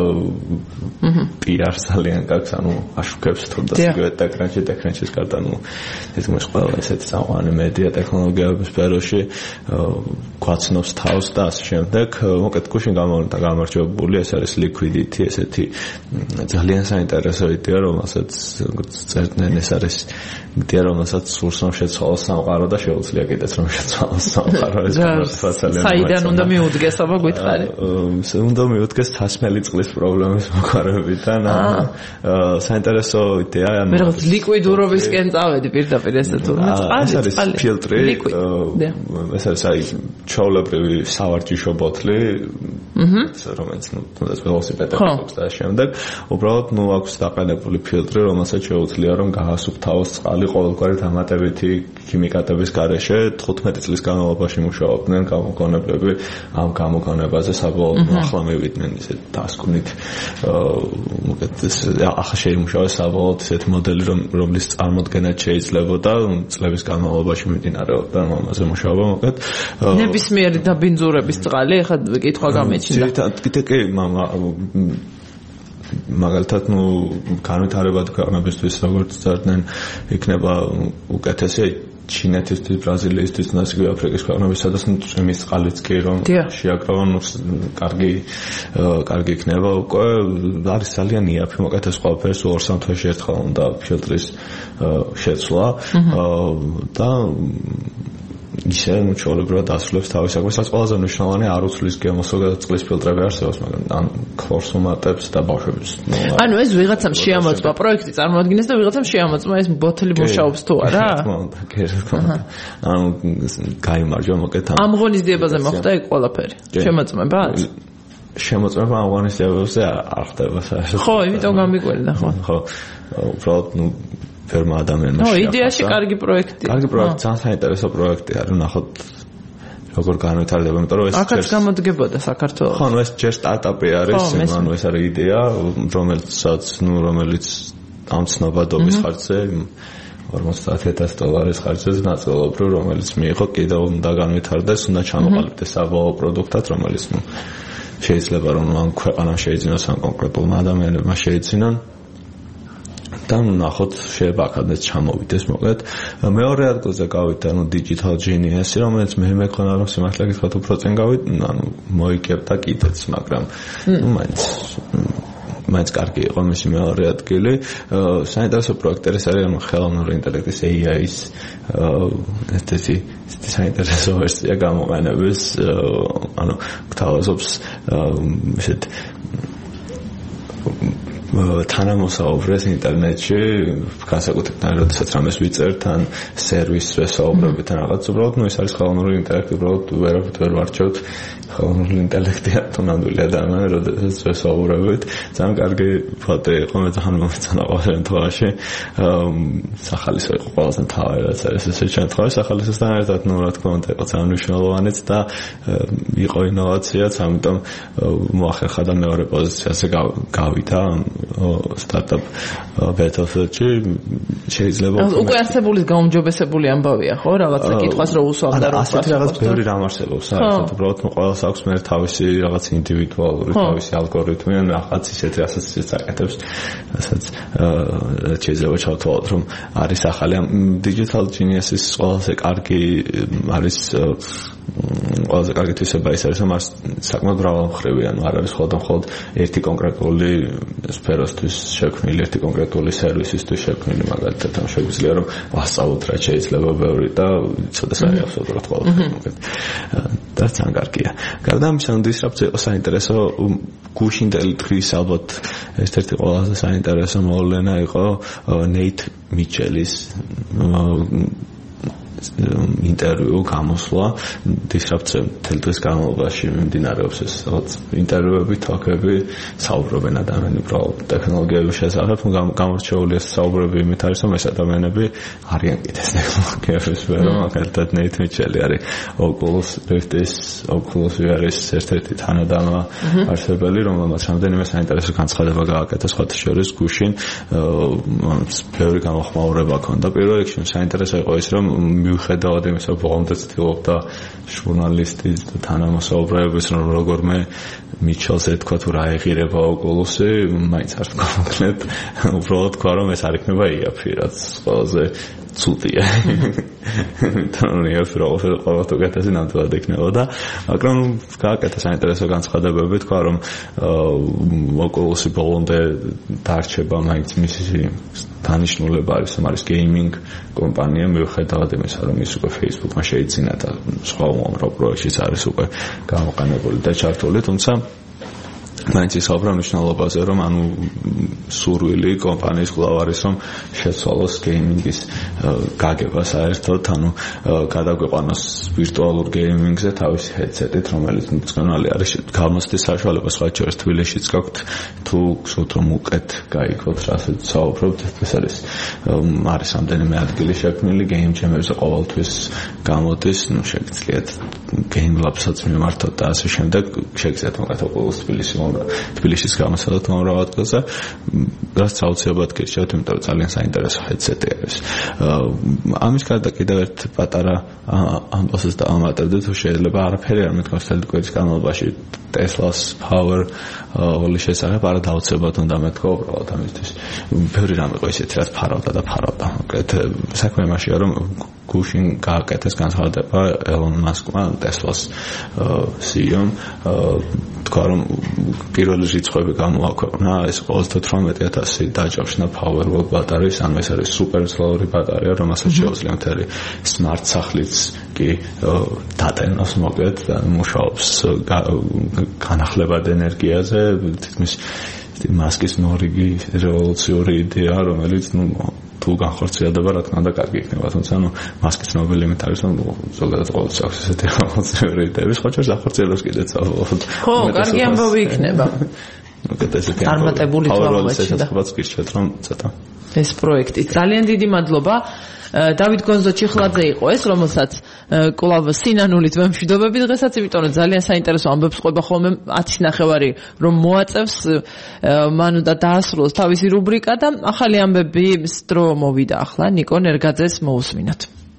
პიარ ძალიან გაქვს, ანუ აშუქებს თუნდაც იგივე TechCrunch-ი, TechCrunch-ის გარდა ნუ ეს მოს ყველა ესეთი სამყარო მედია ტექნოლოგიების სფეროში გვაცნობს თავს და ასე შემდეგ. მოკეთ გუშინ გამარჯვებული, ეს არის Liquidity, ესეთი ძალიან საინტერესო იდეა, რომელსაც წერდნენ, ეს არის იდეა, რომელსაც სურს რომ შეცვალოს სამყარო და შეუძლია კიდეც რომ შეცვალოს სამყარო. ეს ძალიან საიდან უნდა მიუდგეს აბა გითხარი? უნდა მიუდგეს თასმელი წყლის პრობლემის მოგვარებიდან. საინტერესო იდეა, ანუ მე რაღაც ლიკვიდურობისკენ წავედი პირდაპირ ესე თუ ეს არის ფილტრი, ეს არის აი ჩაოლებრივი სავარჯიშო ბოთლი, რომელიც ნუ თუნდაც ველოსიპედები აქვს და შემდეგ უბრალოდ ნუ აქვს დაყენებული ფილტრი, რომელსაც შეუძლია რომ გაასუფთავოს წყალი ყოველგვარი დამატებითი ქიმიკატების გარეშე. თხუთმეტი წლის განმავლობაში მუშაობდნენ გამოგონებლები ამ გამოგონებაზე, საბოლოოდ ახლა მივიდნენ ისე დასკვნით. მოკეთ ეს ახლა შეიმუშავეს საბოლოოდ ესეთი მოდელი, რომლის წარმოდგენაც შეიძლებოდა წლების განმავლობაში მიმდინარეობდა ამაზე მუშაობა. მოკეთ ნებისმიერი დაბინძურების წყალი, ეხლა კითხვა გამეჩნდა. ძირითადად კიდე კი მამა მაგალითად, ნუ განვითარებადი ქვეყნებისთვის როგორც წერდნენ, იქნება უკეთესი ჩინეთისთვის, ბრაზილიისთვის, ნაცნობი აფრიკის ქვეყნების, სადაც წვიმის წყალიც კი რომ შეაკრავონ, კარგი კარგი იქნება. უკვე არის ძალიან იაფი, მოკეთეს ყველაფერს ორ სამ თვეში ერთხელ უნდა ფილტრის შეცვლა და ისე ჩვეულებრივად ასრულებს თავის საქმეს. რაც ყველაზე მნიშვნელოვანია, არ უცვლის გემოსო წყლის ფილტრები არსებობს, მაგრამ ან ქლორს უმატებს და ბავშვებს. ანუ ეს ვიღაცამ შეამოწმა პროექტი წარმოადგინეს და ვიღაცამ შეამოწმა ეს ბოთლი მუშაობს თუ არა? ანუ გაიმარჯვა მოკეთ. ამ ღონისძიებაზე მოხდა ეგ ყველაფერი. შემოწმებაც? შემოწმება ამ ღონისძიებებზე არ ხდება საერთოდ. ხო, იმიტომ გამიკვირდა, ხო. ხო. უბრალოდ ნუ ფერმა ადამიანმა შეაფასა. ნუ იდეაში კარგი პროექტია. კარგი პროექტი, ძალიან საინტერესო პროექტია, რომ ნახოთ როგორ განვითარდება, იმიტომ რომ ეს აქაც გამოდგებოდა საქართველოს. ხო, ნუ ეს ჯერ სტარტაპი არის, ანუ ეს არის იდეა, რომელსაც, ნუ რომელიც ამ ცნობადობის ხარჯზე ორმოცდაათ ათასი დოლარის ხარჯზე ნაწილობრივ, რომელიც მიიღო, კიდევ უნდა განვითარდეს, უნდა ჩამოყალიბდეს საბოლოო პროდუქტად, რომელიც ნუ შეიძლება რომ ამ ქვეყანამ შეიძინოს, ამ კონკრეტულმა ადამიანებმა შეიძინონ. და ნახოთ შეიძლება აქადაც ჩამოვიდეს მოკლედ. მეორე ადგილზე გავიდა ანუ Digital Genius, რომელიც მე მეკონა რომ სიმართლე გითხრათ უფრო წინ გავიდა, ანუ მოიგებდა კიდეც, მაგრამ ნუ მაინც მაინც კარგი იყო მისი მეორე ადგილი. საინტერესო პროექტი არის ანუ ხელოვნური ინტელექტის A I-ის ესეთი საინტერესო ვერსია გამოყენების, ანუ გთავაზობს ესეთ თანამოსაუბრეს ინტერნეტში, განსაკუთრებით როდესაც რამეს ვიწერთ ან სერვისს ვესაუბრებით ან რაღაც, უბრალოდ ნუ ეს არის ხელოვნური ინტელექტი, უბრალოდ ვერაფერ ვერ ვარჩევთ ხელოვნური ინტელექტია თუნდაც ადამიანი, როდესაც ვესაუბრებით. ძალიან კარგი ფოტო იყო, მე ძალიან მომეწონა ყოველ შემთხვევაში. სახალისო იყო ყველაზე მთავარი, რაც არის ესე შემთხვევაში, სახალისოსთან ერთად ნუ რა თქმა უნდა იყო ძალიან მნიშვნელოვანიც და იყო ინოვაციაც, ამიტომ მოახერხა და მეორე პოზიციაზე გავიდა სტარტაპ Battlefield-ში. შეიძლება უკვე არსებულის გაუმჯობესებული ამბავია, ხო? რაღაცა კითხვას რო უსვამდა რომ ასეთი რაღაც ბევრი რამ არსებობს, საერთოდ უბრალოდ ყველას აქვს მე თავისი რაღაც ინდივიდუალური თავისი ალგორითმი ან რაღაც ისეთი ასოციაციას აკეთებს, რასაც შეიძლება ჩავთვალოთ რომ არის ახალი Digital Genius-ის ყველაზე კარგი არის ყველაზე კარგი თვისება ის არის რომ არის საკმაოდ მრავალმხრივი, ანუ არ არის მხოლოდ ერთი კონკრეტული სფეროსთვის შექმნილი, ერთი კონკრეტული სერვისისთვის შექმნილი, მაგალითად ამ შეგვიძლია რომ ვასწავლოთ რა შეიძლება ბევრი და ცოტა საერთოდ ყველაფერი. და ძალიან კარგია. გარდა ამისა, დისრაპცია იყო საინტერესო, გუშინ ინტელექტის ალბათ ერთ-ერთი ყველაზე საინტერესო მოვლენა იყო ნეით მიჩელის ინტერვიუ გამოსვლა. დისრაპცია მთელ დღის განმავლობაში მიმდინარეობს ეს რაღაც ინტერვიუები, თოქები, საუბრობენ ადამიანები უბრალოდ ტექნოლოგიების შესახებ, გამორჩეული ეს საუბრები იმით არის, რომ ეს ადამიანები არიან კიდეც ტექნოლოგიების სფერო, მაგალითად ნეით მიჩელი არის Oculus Rift-ის, Oculus V R-ის ერთ-ერთი თანადამო არსებელი, რომელმაც რამდენიმე საინტერესო განცხადება გააკეთა, სხვათა შორის გუშინ ბევრი გამოხმაურება ჰქონდა. პირველ რიგში საინტერესო იყო ის, რომ მიუხედავად იმისა, რომ ბოლომდე ცდილობდა ჟურნალისტის და თანამოსაუბრეების რომ როგორმე მიჩელს ეთქვა თუ რა ეღირება Oculus-ი, მაინც არ თქვა, უბრალოდ თქვა რომ ეს არ იქნება იაფი, რაც ყველაზე ცუდია. თანამედროვე პროფილ ყოველთ უკეთესი ნამდვილად იქნებოდა, მაგრამ გააკეთა საინტერესო განცხადებები, თქვა რომ Oculus-ი ბოლომდე დარჩება მაინც მისი დანიშნულება არის, რომ არის გეიმინგ კომპანია, მიუხედავად იმისა, რომ ის უკვე Facebook-მა შეიძინა და სხვა უამრავ პროექტშიც არის უკვე გამოყენებული და ჩართული, თუმცა მაინც ისაუბრა მნიშვნელობაზე, რომ ანუ სურვილი კომპანიის კვლავ არის, რომ შეცვალოს გეიმინგის გაგება საერთოდ, ანუ გადაგვიყვანოს ვირტუალურ გეიმინგზე თავისი ჰედსეტით, რომელიც მწვანე არის, გამოსდის საშუალება სხვა შორის თბილისშიც გაქვთ, თუ გსურთ რომ უკეთ გაიქოთ, რასაც საუბრობთ, ეს არის არის რამდენიმე ადგილი შექმნილი გეიმ ჯემებზე ყოველთვის გამოდის, ნუ შეგიძლიათ გეიმლაბსაც მიმართოთ და ასე შემდეგ შეგიძლიათ მოგეთო ყოველს თბილისში თბილისის გამოსცადოთ მომავალ ადგილზე რაც აუცილებლად გირჩევთ იმიტომ რომ ძალიან საინტერესო ჰედსეტი არის ამის გარდა კიდევ ერთ პატარა ამბავსს დავამატებდით თუ შეიძლება არაფერი არ მეთქოს თელი კვირის განმავლობაში Tesla's power όλი შესახებ არა დაუცილებლად უნდა მეთქო უბრალოდ ამისთვის ბევრი რამ იყო ისეთი რაც ფარავდა და ფარავდა უკეთ საქმე იმაშია რომ გუშინ გააკეთეს განცხადება ელონ მასკმა Tesla's C E O-მ თქვა რომ პირველი რიცხვები გამოაქვეყნა ეს ოცდათვრამეტი ათასი დაჯავშნა Powerwall ბატარეის ანუ ეს არის სუპერ მძლავრი ბატარეა რომელსაც შეუძლია მთელი smart სახლიც კი დატენოს მოკლედ და მუშაობს განახლებად ენერგიაზე თითქმის მასკის მორიგი რევოლუციური იდეა რომელიც ნუ თუ განხორციელდება რა თქმა უნდა კარგი იქნება თუმცა ნუ მასკის ცნობილი იმით არის რომ ზოგადად ყოველთვის აქვს ესეთი რევოლუციური იდეები სხვა ჯერ დახორციელებს კიდეც ალბათ ხო კარგი ამბავი იქნება უკეთ ესეთი წარმატებული თვალყურებაც გირჩევთ რომ ცოტა ეს პროექტი ძალიან დიდი მადლობა დავით გონზო-ჩიხლაძე იყო ეს რომელსაც კლავ სინანულით ვემშვიდობები დღესაც იმიტომ რომ ძალიან საინტერესო ამბებს ყვება ხოლმე ათის ნახევარი რომ მოაწევს მან უნდა დაასრულოს თავისი რუბრიკა და ახალი ამბების დრო მოვიდა ახლა ნიკო ნერგაძეს მოусმინოთ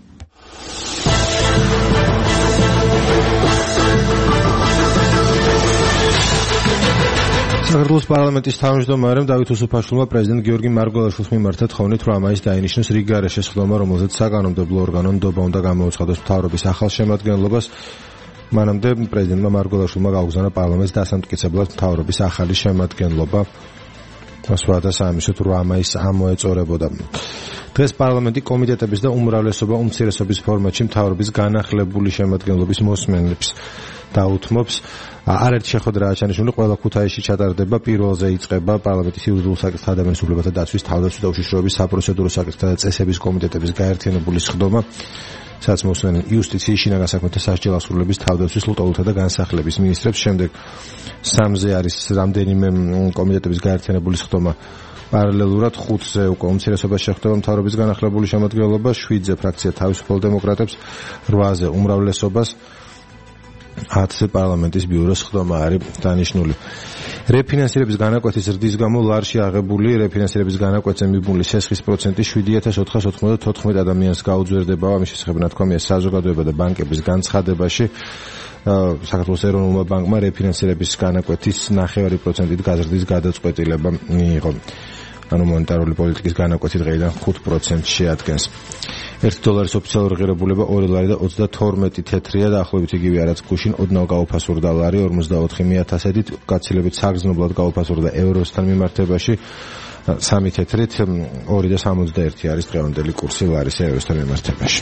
საქართველოს პარლამენტის თავმჯდომარემ დავით უსუფაშვილმა პრეზიდენტ გიორგი მარგველაშვილს მიმართა თხოვნით რომ მაისს დაინიშნოს რიგ გარეშე სხდომა რომელზეც საკანონმდებლო ორგანო ნდობა უნდა გამოუცხადოს მთავრობის ახალ შემადგენლობას მანამდე პრეზიდენტმა მარგველაშვილმა გაუგზავნა პარლამენტს დასამტკიცებლად მთავრობის ახალი შემადგენლობა სხვათა საამისოდ რვა მაისს ამოეწორებოდა დღეს პარლამენტი კომიტეტების და უმრავლესობა უმცირესობის ფორმატში მთავრობის განახლებული შემადგენლობის მოსმენებს დაუთმობს არაერთი შეხვედრა აჩანიშნული ყველა ქუთაისში ჩატარდება პირველზე იწყება პარლამენტის იურიდიულ საკითხთა და ადამიანის უფლებათა დაცვის თავდაცვის და უშიშროების საპროცედურო საკითხთა და წესების კომიტეტების გაერთიანებული სხდომა სადაც მოსმენენ იუსტიციის შინაგან საქმეთა სასჯელ ასრულების თავდაცვის ლტოლთა და განსახლების მინისტრებს შემდეგ სამზე არის რამდენიმე კომიტეტების გაერთიანებული სხდომა პარალელურად ხუთზე უკვე უმცირესობას შეხვდება მთავრობის განახლებული შემადგენლობა შვიდზე ფრაქცია თავისუფალ დემოკრატებს რვაზე უმრავლესობას ათზე პარლამენტის ბიუროს სხდომა არის დანიშნული. რეფინანსირების განაკვეთის ზრდის გამო ლარში აღებული რეფინანსირების განაკვეთზე მიბმული სესხის პროცენტი შვიდი ათას ოთხას ოთხმოცდათოთხმეტ ადამიანს გაუძვერდება. ამის შესახებ ნათქვამია საზოგადოება და ბანკების განცხადებაში. საქართველოს ეროვნულმა ბანკმა რეფინანსირების განაკვეთის ნახევარი პროცენტით გაზრდის გადაწყვეტილება მიიღო. ანუ მონეტარული პოლიტიკის განაკვეთი დღეიდან ხუთ პროცენტს შეადგენს. ერთი დოლარის ოფიციალური ღირებულება ორი ლარი და ოცდათორმეტი თეთრია და ახლობით იგივე რაც გუშინ ოდნავ გაუფასურდა ლარი ორმოცდაოთხი მიათასედით გაცილებით საგრძნობლად გაუფასურდა ევროსთან მიმართებაში სამი თეთრით ორი და სამოცდაერთი არის დღევანდელი კურსი ლარის ევროსთან მიმართებაში.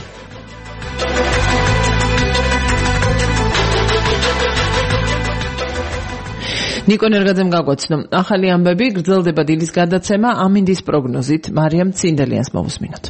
ნიკო ნერგაძემ გაგვაცნო ახალი ამბები გრძელდება დილის გადაცემა ამინდის პროგნოზით მარიამ ცინდელიანს მოვუსმინოთ.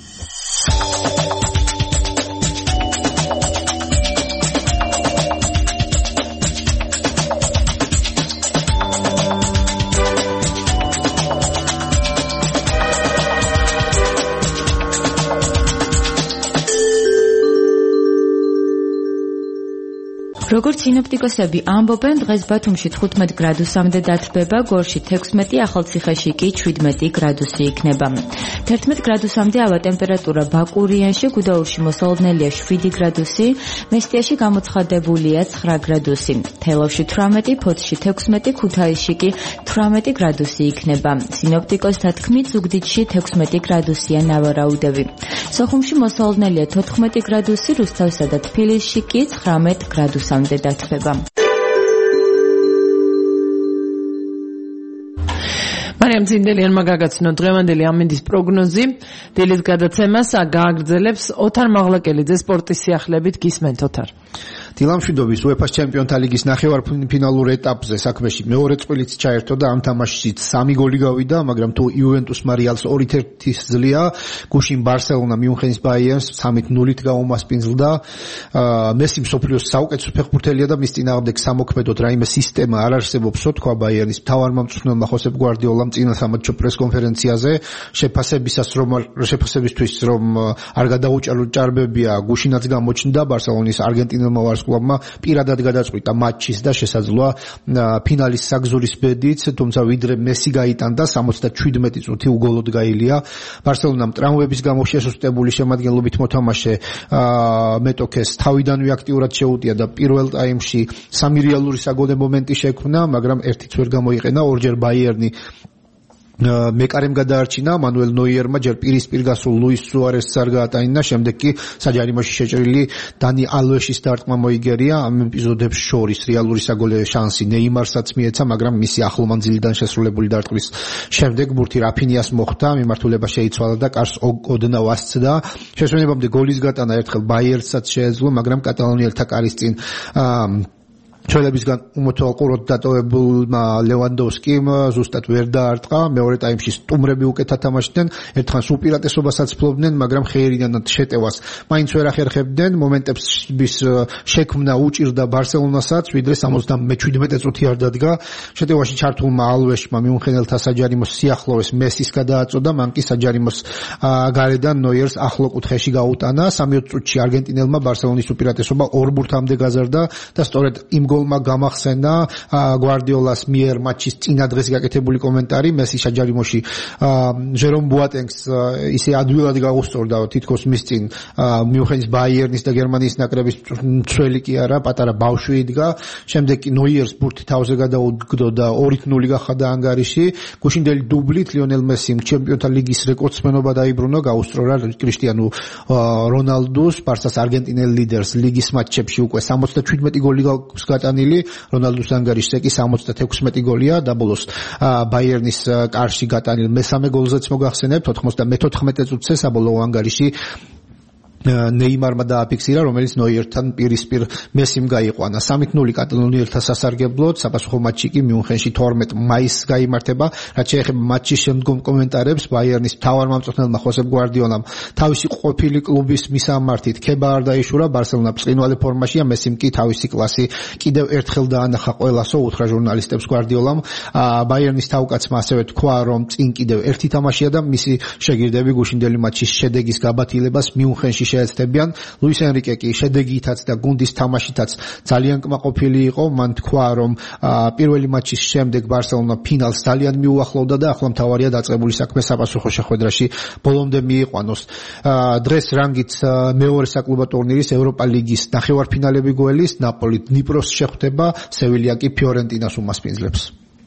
როგორც სინოპტიკოსები ამბობენ, დღეს ბათუმში თხუთმეტ გრადუსამდე დათბება, გორში თექვსმეტი, ახალციხეში კი შვიდმეტი გრადუსი იქნება. თერთმეტ გრადუსამდე ავა ტემპერატურა ბაკურიანში, გუდაურში მოსალოდნელია შვიდი გრადუსი, მესტიაში გამოცხადებულია ცხრა გრადუსი. თელავში თვრამეტი, ფოთში თექვსმეტი, ქუთაისში კი თვრამეტი გრადუსი იქნება. სინოპტიკოსთა თქმით, ზუგდიდში თექვსმეტი გრადუსია ნავარაუდები. სოხუმში მოსალოდნელია თოთხმეტი გრადუსი, რუსთავსა და თბილისში კი ცხრამეტ გრადუსამდე დათბება. მარიამ ცინდელიანმა გაგაცნო დღევანდელი ამინდის პროგნოზი. დილის გადაცემას გააგრძელებს ოთარ მაღლაკელიძე სპორტის სიახლებით გისმენთ ოთარ. დილამშვიდობის უეფა-ს ჩემპიონთა ლიგის ნახევარფინალურ ეტაპზე საქმეში მეორე წვლილიც ჩაერთო და ამ თამაშშიც სამი გოლი გავიდა, მაგრამ თუ იუვენტუსმა რეალს ორი ერთი ზლია, გუშინ ბარსელონა მიუნხენის ბაიერნს სამი ნულით გაუმასპინძლდა. მესი მსოფლიოს საუკეთესო ფეხბურთელია და მის წინააღმდეგ სამოქმედოდ რაიმე სისტემა არ არსებობსო, თქვა ბაიერნის მთავარმამწვრთნელმა ხოსებ გვარდიოლამ წინა სამატჩო პრესკონფერენციაზე. შეფასებისას რომ შეფასებისთვის რომ არ გადაუჭრელო ჭარბებია, გუშინაც გამოჩნდა ბარსელონის არგენტინელმა ვარსკვლავმა პირადად გადაწყვიტა მატჩის და შესაძლოა ფინალის საგზურის ბედით, თუმცა ვიდრე მესი გაიტანდა სამოცდაჩვიდმეტი წუთი უგოლოდ გაილია. ბარსელონამ ტრამვების გამო შესუსტებული შემადგენლობით მოთამაშე მეტოქეს თავიდანვე აქტიურად შეუტია და პირველ ტაიმში სამი რეალური საგოლე მომენტი შექმნა, მაგრამ ერთიც ვერ გამოიყენა. ორჯერ ბაიერნი მეკარემ გადაარჩინა, მანუელ ნოიერმა ჯერ პირისპირ გასულ ლუის სუარესს არ გაატანინა, შემდეგ კი საჯარიმოში შეჭრილი დანი ალვეშის დარტყმა მოიგერია. ამ ეპიზოდებს შორის რეალური საგოლე შანსი ნეიმარსაც მიეცა, მაგრამ მისი ახლომანძილიდან შესრულებული დარტყმის შემდეგ ბურთი რაფინიას მოხვდა, მიმართულება შეიცვალა და კარს ოდნავ ასცდა. შესვენებამდე გოლის გატანა ერთხელ ბაიერნსაც შეეძლო, მაგრამ კატალონიელთა კარის წინ ჩოლებისგან უმოთვალყუროდ დატოვებულმა ლევანდოვსკიმ ზუსტად ვერ დაარტყა. მეორე ტაიმში სტუმრები უკეთ ათამაშდნენ, ერთხანს უპირატესობასაც ფლობდნენ, მაგრამ ხეერიდანად შეტევას მაინც ვერ ახერხებდნენ. მომენტებს შექმნა უჭირდა ბარსელონასაც, ვიდრე სამოცდამეჩვიდმეტი წუთი არ დადგა. შეტევაში ჩართულმა ალვეშმა მიუნხენელთა საჯარიმოს სიახლოვეს მესის გადააწოდა, მან კი საჯარიმოს გარედან ნოიერს ახლო კუთხეში გაუტანა. სამიოცი წუთში არგენტინელმა ბარსელონის უპირატესობა ორ ბურთამდე გაზარდა და სწორედ იმ გოლმა გამახსენა გვარდიოლას მიერ მატჩის წინა დღეს გაკეთებული კომენტარი. მესი საჯარიმოში ჟერომ ბუატენგს ისე ადვილად გაუსწორდა, თითქოს მის წინ მიუნხენის ბაიერნის და გერმანიის ნაკრების მცველი კი არა, პატარა ბავშვი იდგა. შემდეგ კი ნოიერს ბურთი თავზე გადაუდგდო და ორი ნული გახადა ანგარიში. გუშინდელი დუბლით ლიონელ მესიმ ჩემპიონთა ლიგის რეკორდსმენობა დაიბრუნა, გაუსწრორა კრისტიანო რონალდუს, ბარსას არგენტინელ ლიდერს ლიგის მატჩებში უკვე სამოცდაჩვიდმეტი გოლი გატანილი, რონალდუს ანგარიშზე კი სამოცდათექვსმეტი გოლია და ბოლოს ბაიერნის კარში გატანილ მესამე გოლზეც მოგახსენებთ, ოთხმოცდამეთოთხმეტე წუთზე საბოლოო ანგარიში ნეიმარმა დააფიქსირა, რომელიც ნოიერთან პირისპირ მესიმ გაიყვანა. სამი ნული კატალონიელთა სასარგებლოდ, საპასუხო მატჩი კი მიუნხენში თორმეტი მაისს გაიმართება. რაც შეეხება მატჩის შემდგომ კომენტარებს, ბაიერნის მთავარმამწვრთნელმა ხოსე გვარდიოლამ თავისი ყოფილი კლუბის მისამართით ქება არ დაიშურა, ბარსელონა ბრწყინვალე ფორმაშია, მესიმ კი თავისი კლასი კიდევ ერთხელ დაანახა ყველასო, უთხრა ჟურნალისტებს გვარდიოლამ. ბაიერნის თავკაცმა ასევე თქვა, რომ წინ კიდევ ერთი თამაშია და მისი შეგირდები გუშინდელი მატჩის შედეგის გაბათილებას მიუნხენში შეეცდებიან. ლუის ენრიკე კი შედეგითაც და გუნდის თამაშითაც ძალიან კმაყოფილი იყო. მან თქვა, რომ პირველი მატჩის შემდეგ ბარსელონა ფინალს ძალიან მიუახლოვდა და ახლა მთავარია დაწყებული საქმე საპასუხო შეხვედრაში ბოლომდე მიიყვანოს. დღეს რანგით მეორე საკლუბო ტურნირის ევროპა ლიგის ნახევარფინალები გველის, ნაპოლი დნიპროს შეხვდება, სევილია კი ფიორენტინას უმასპინძლებს.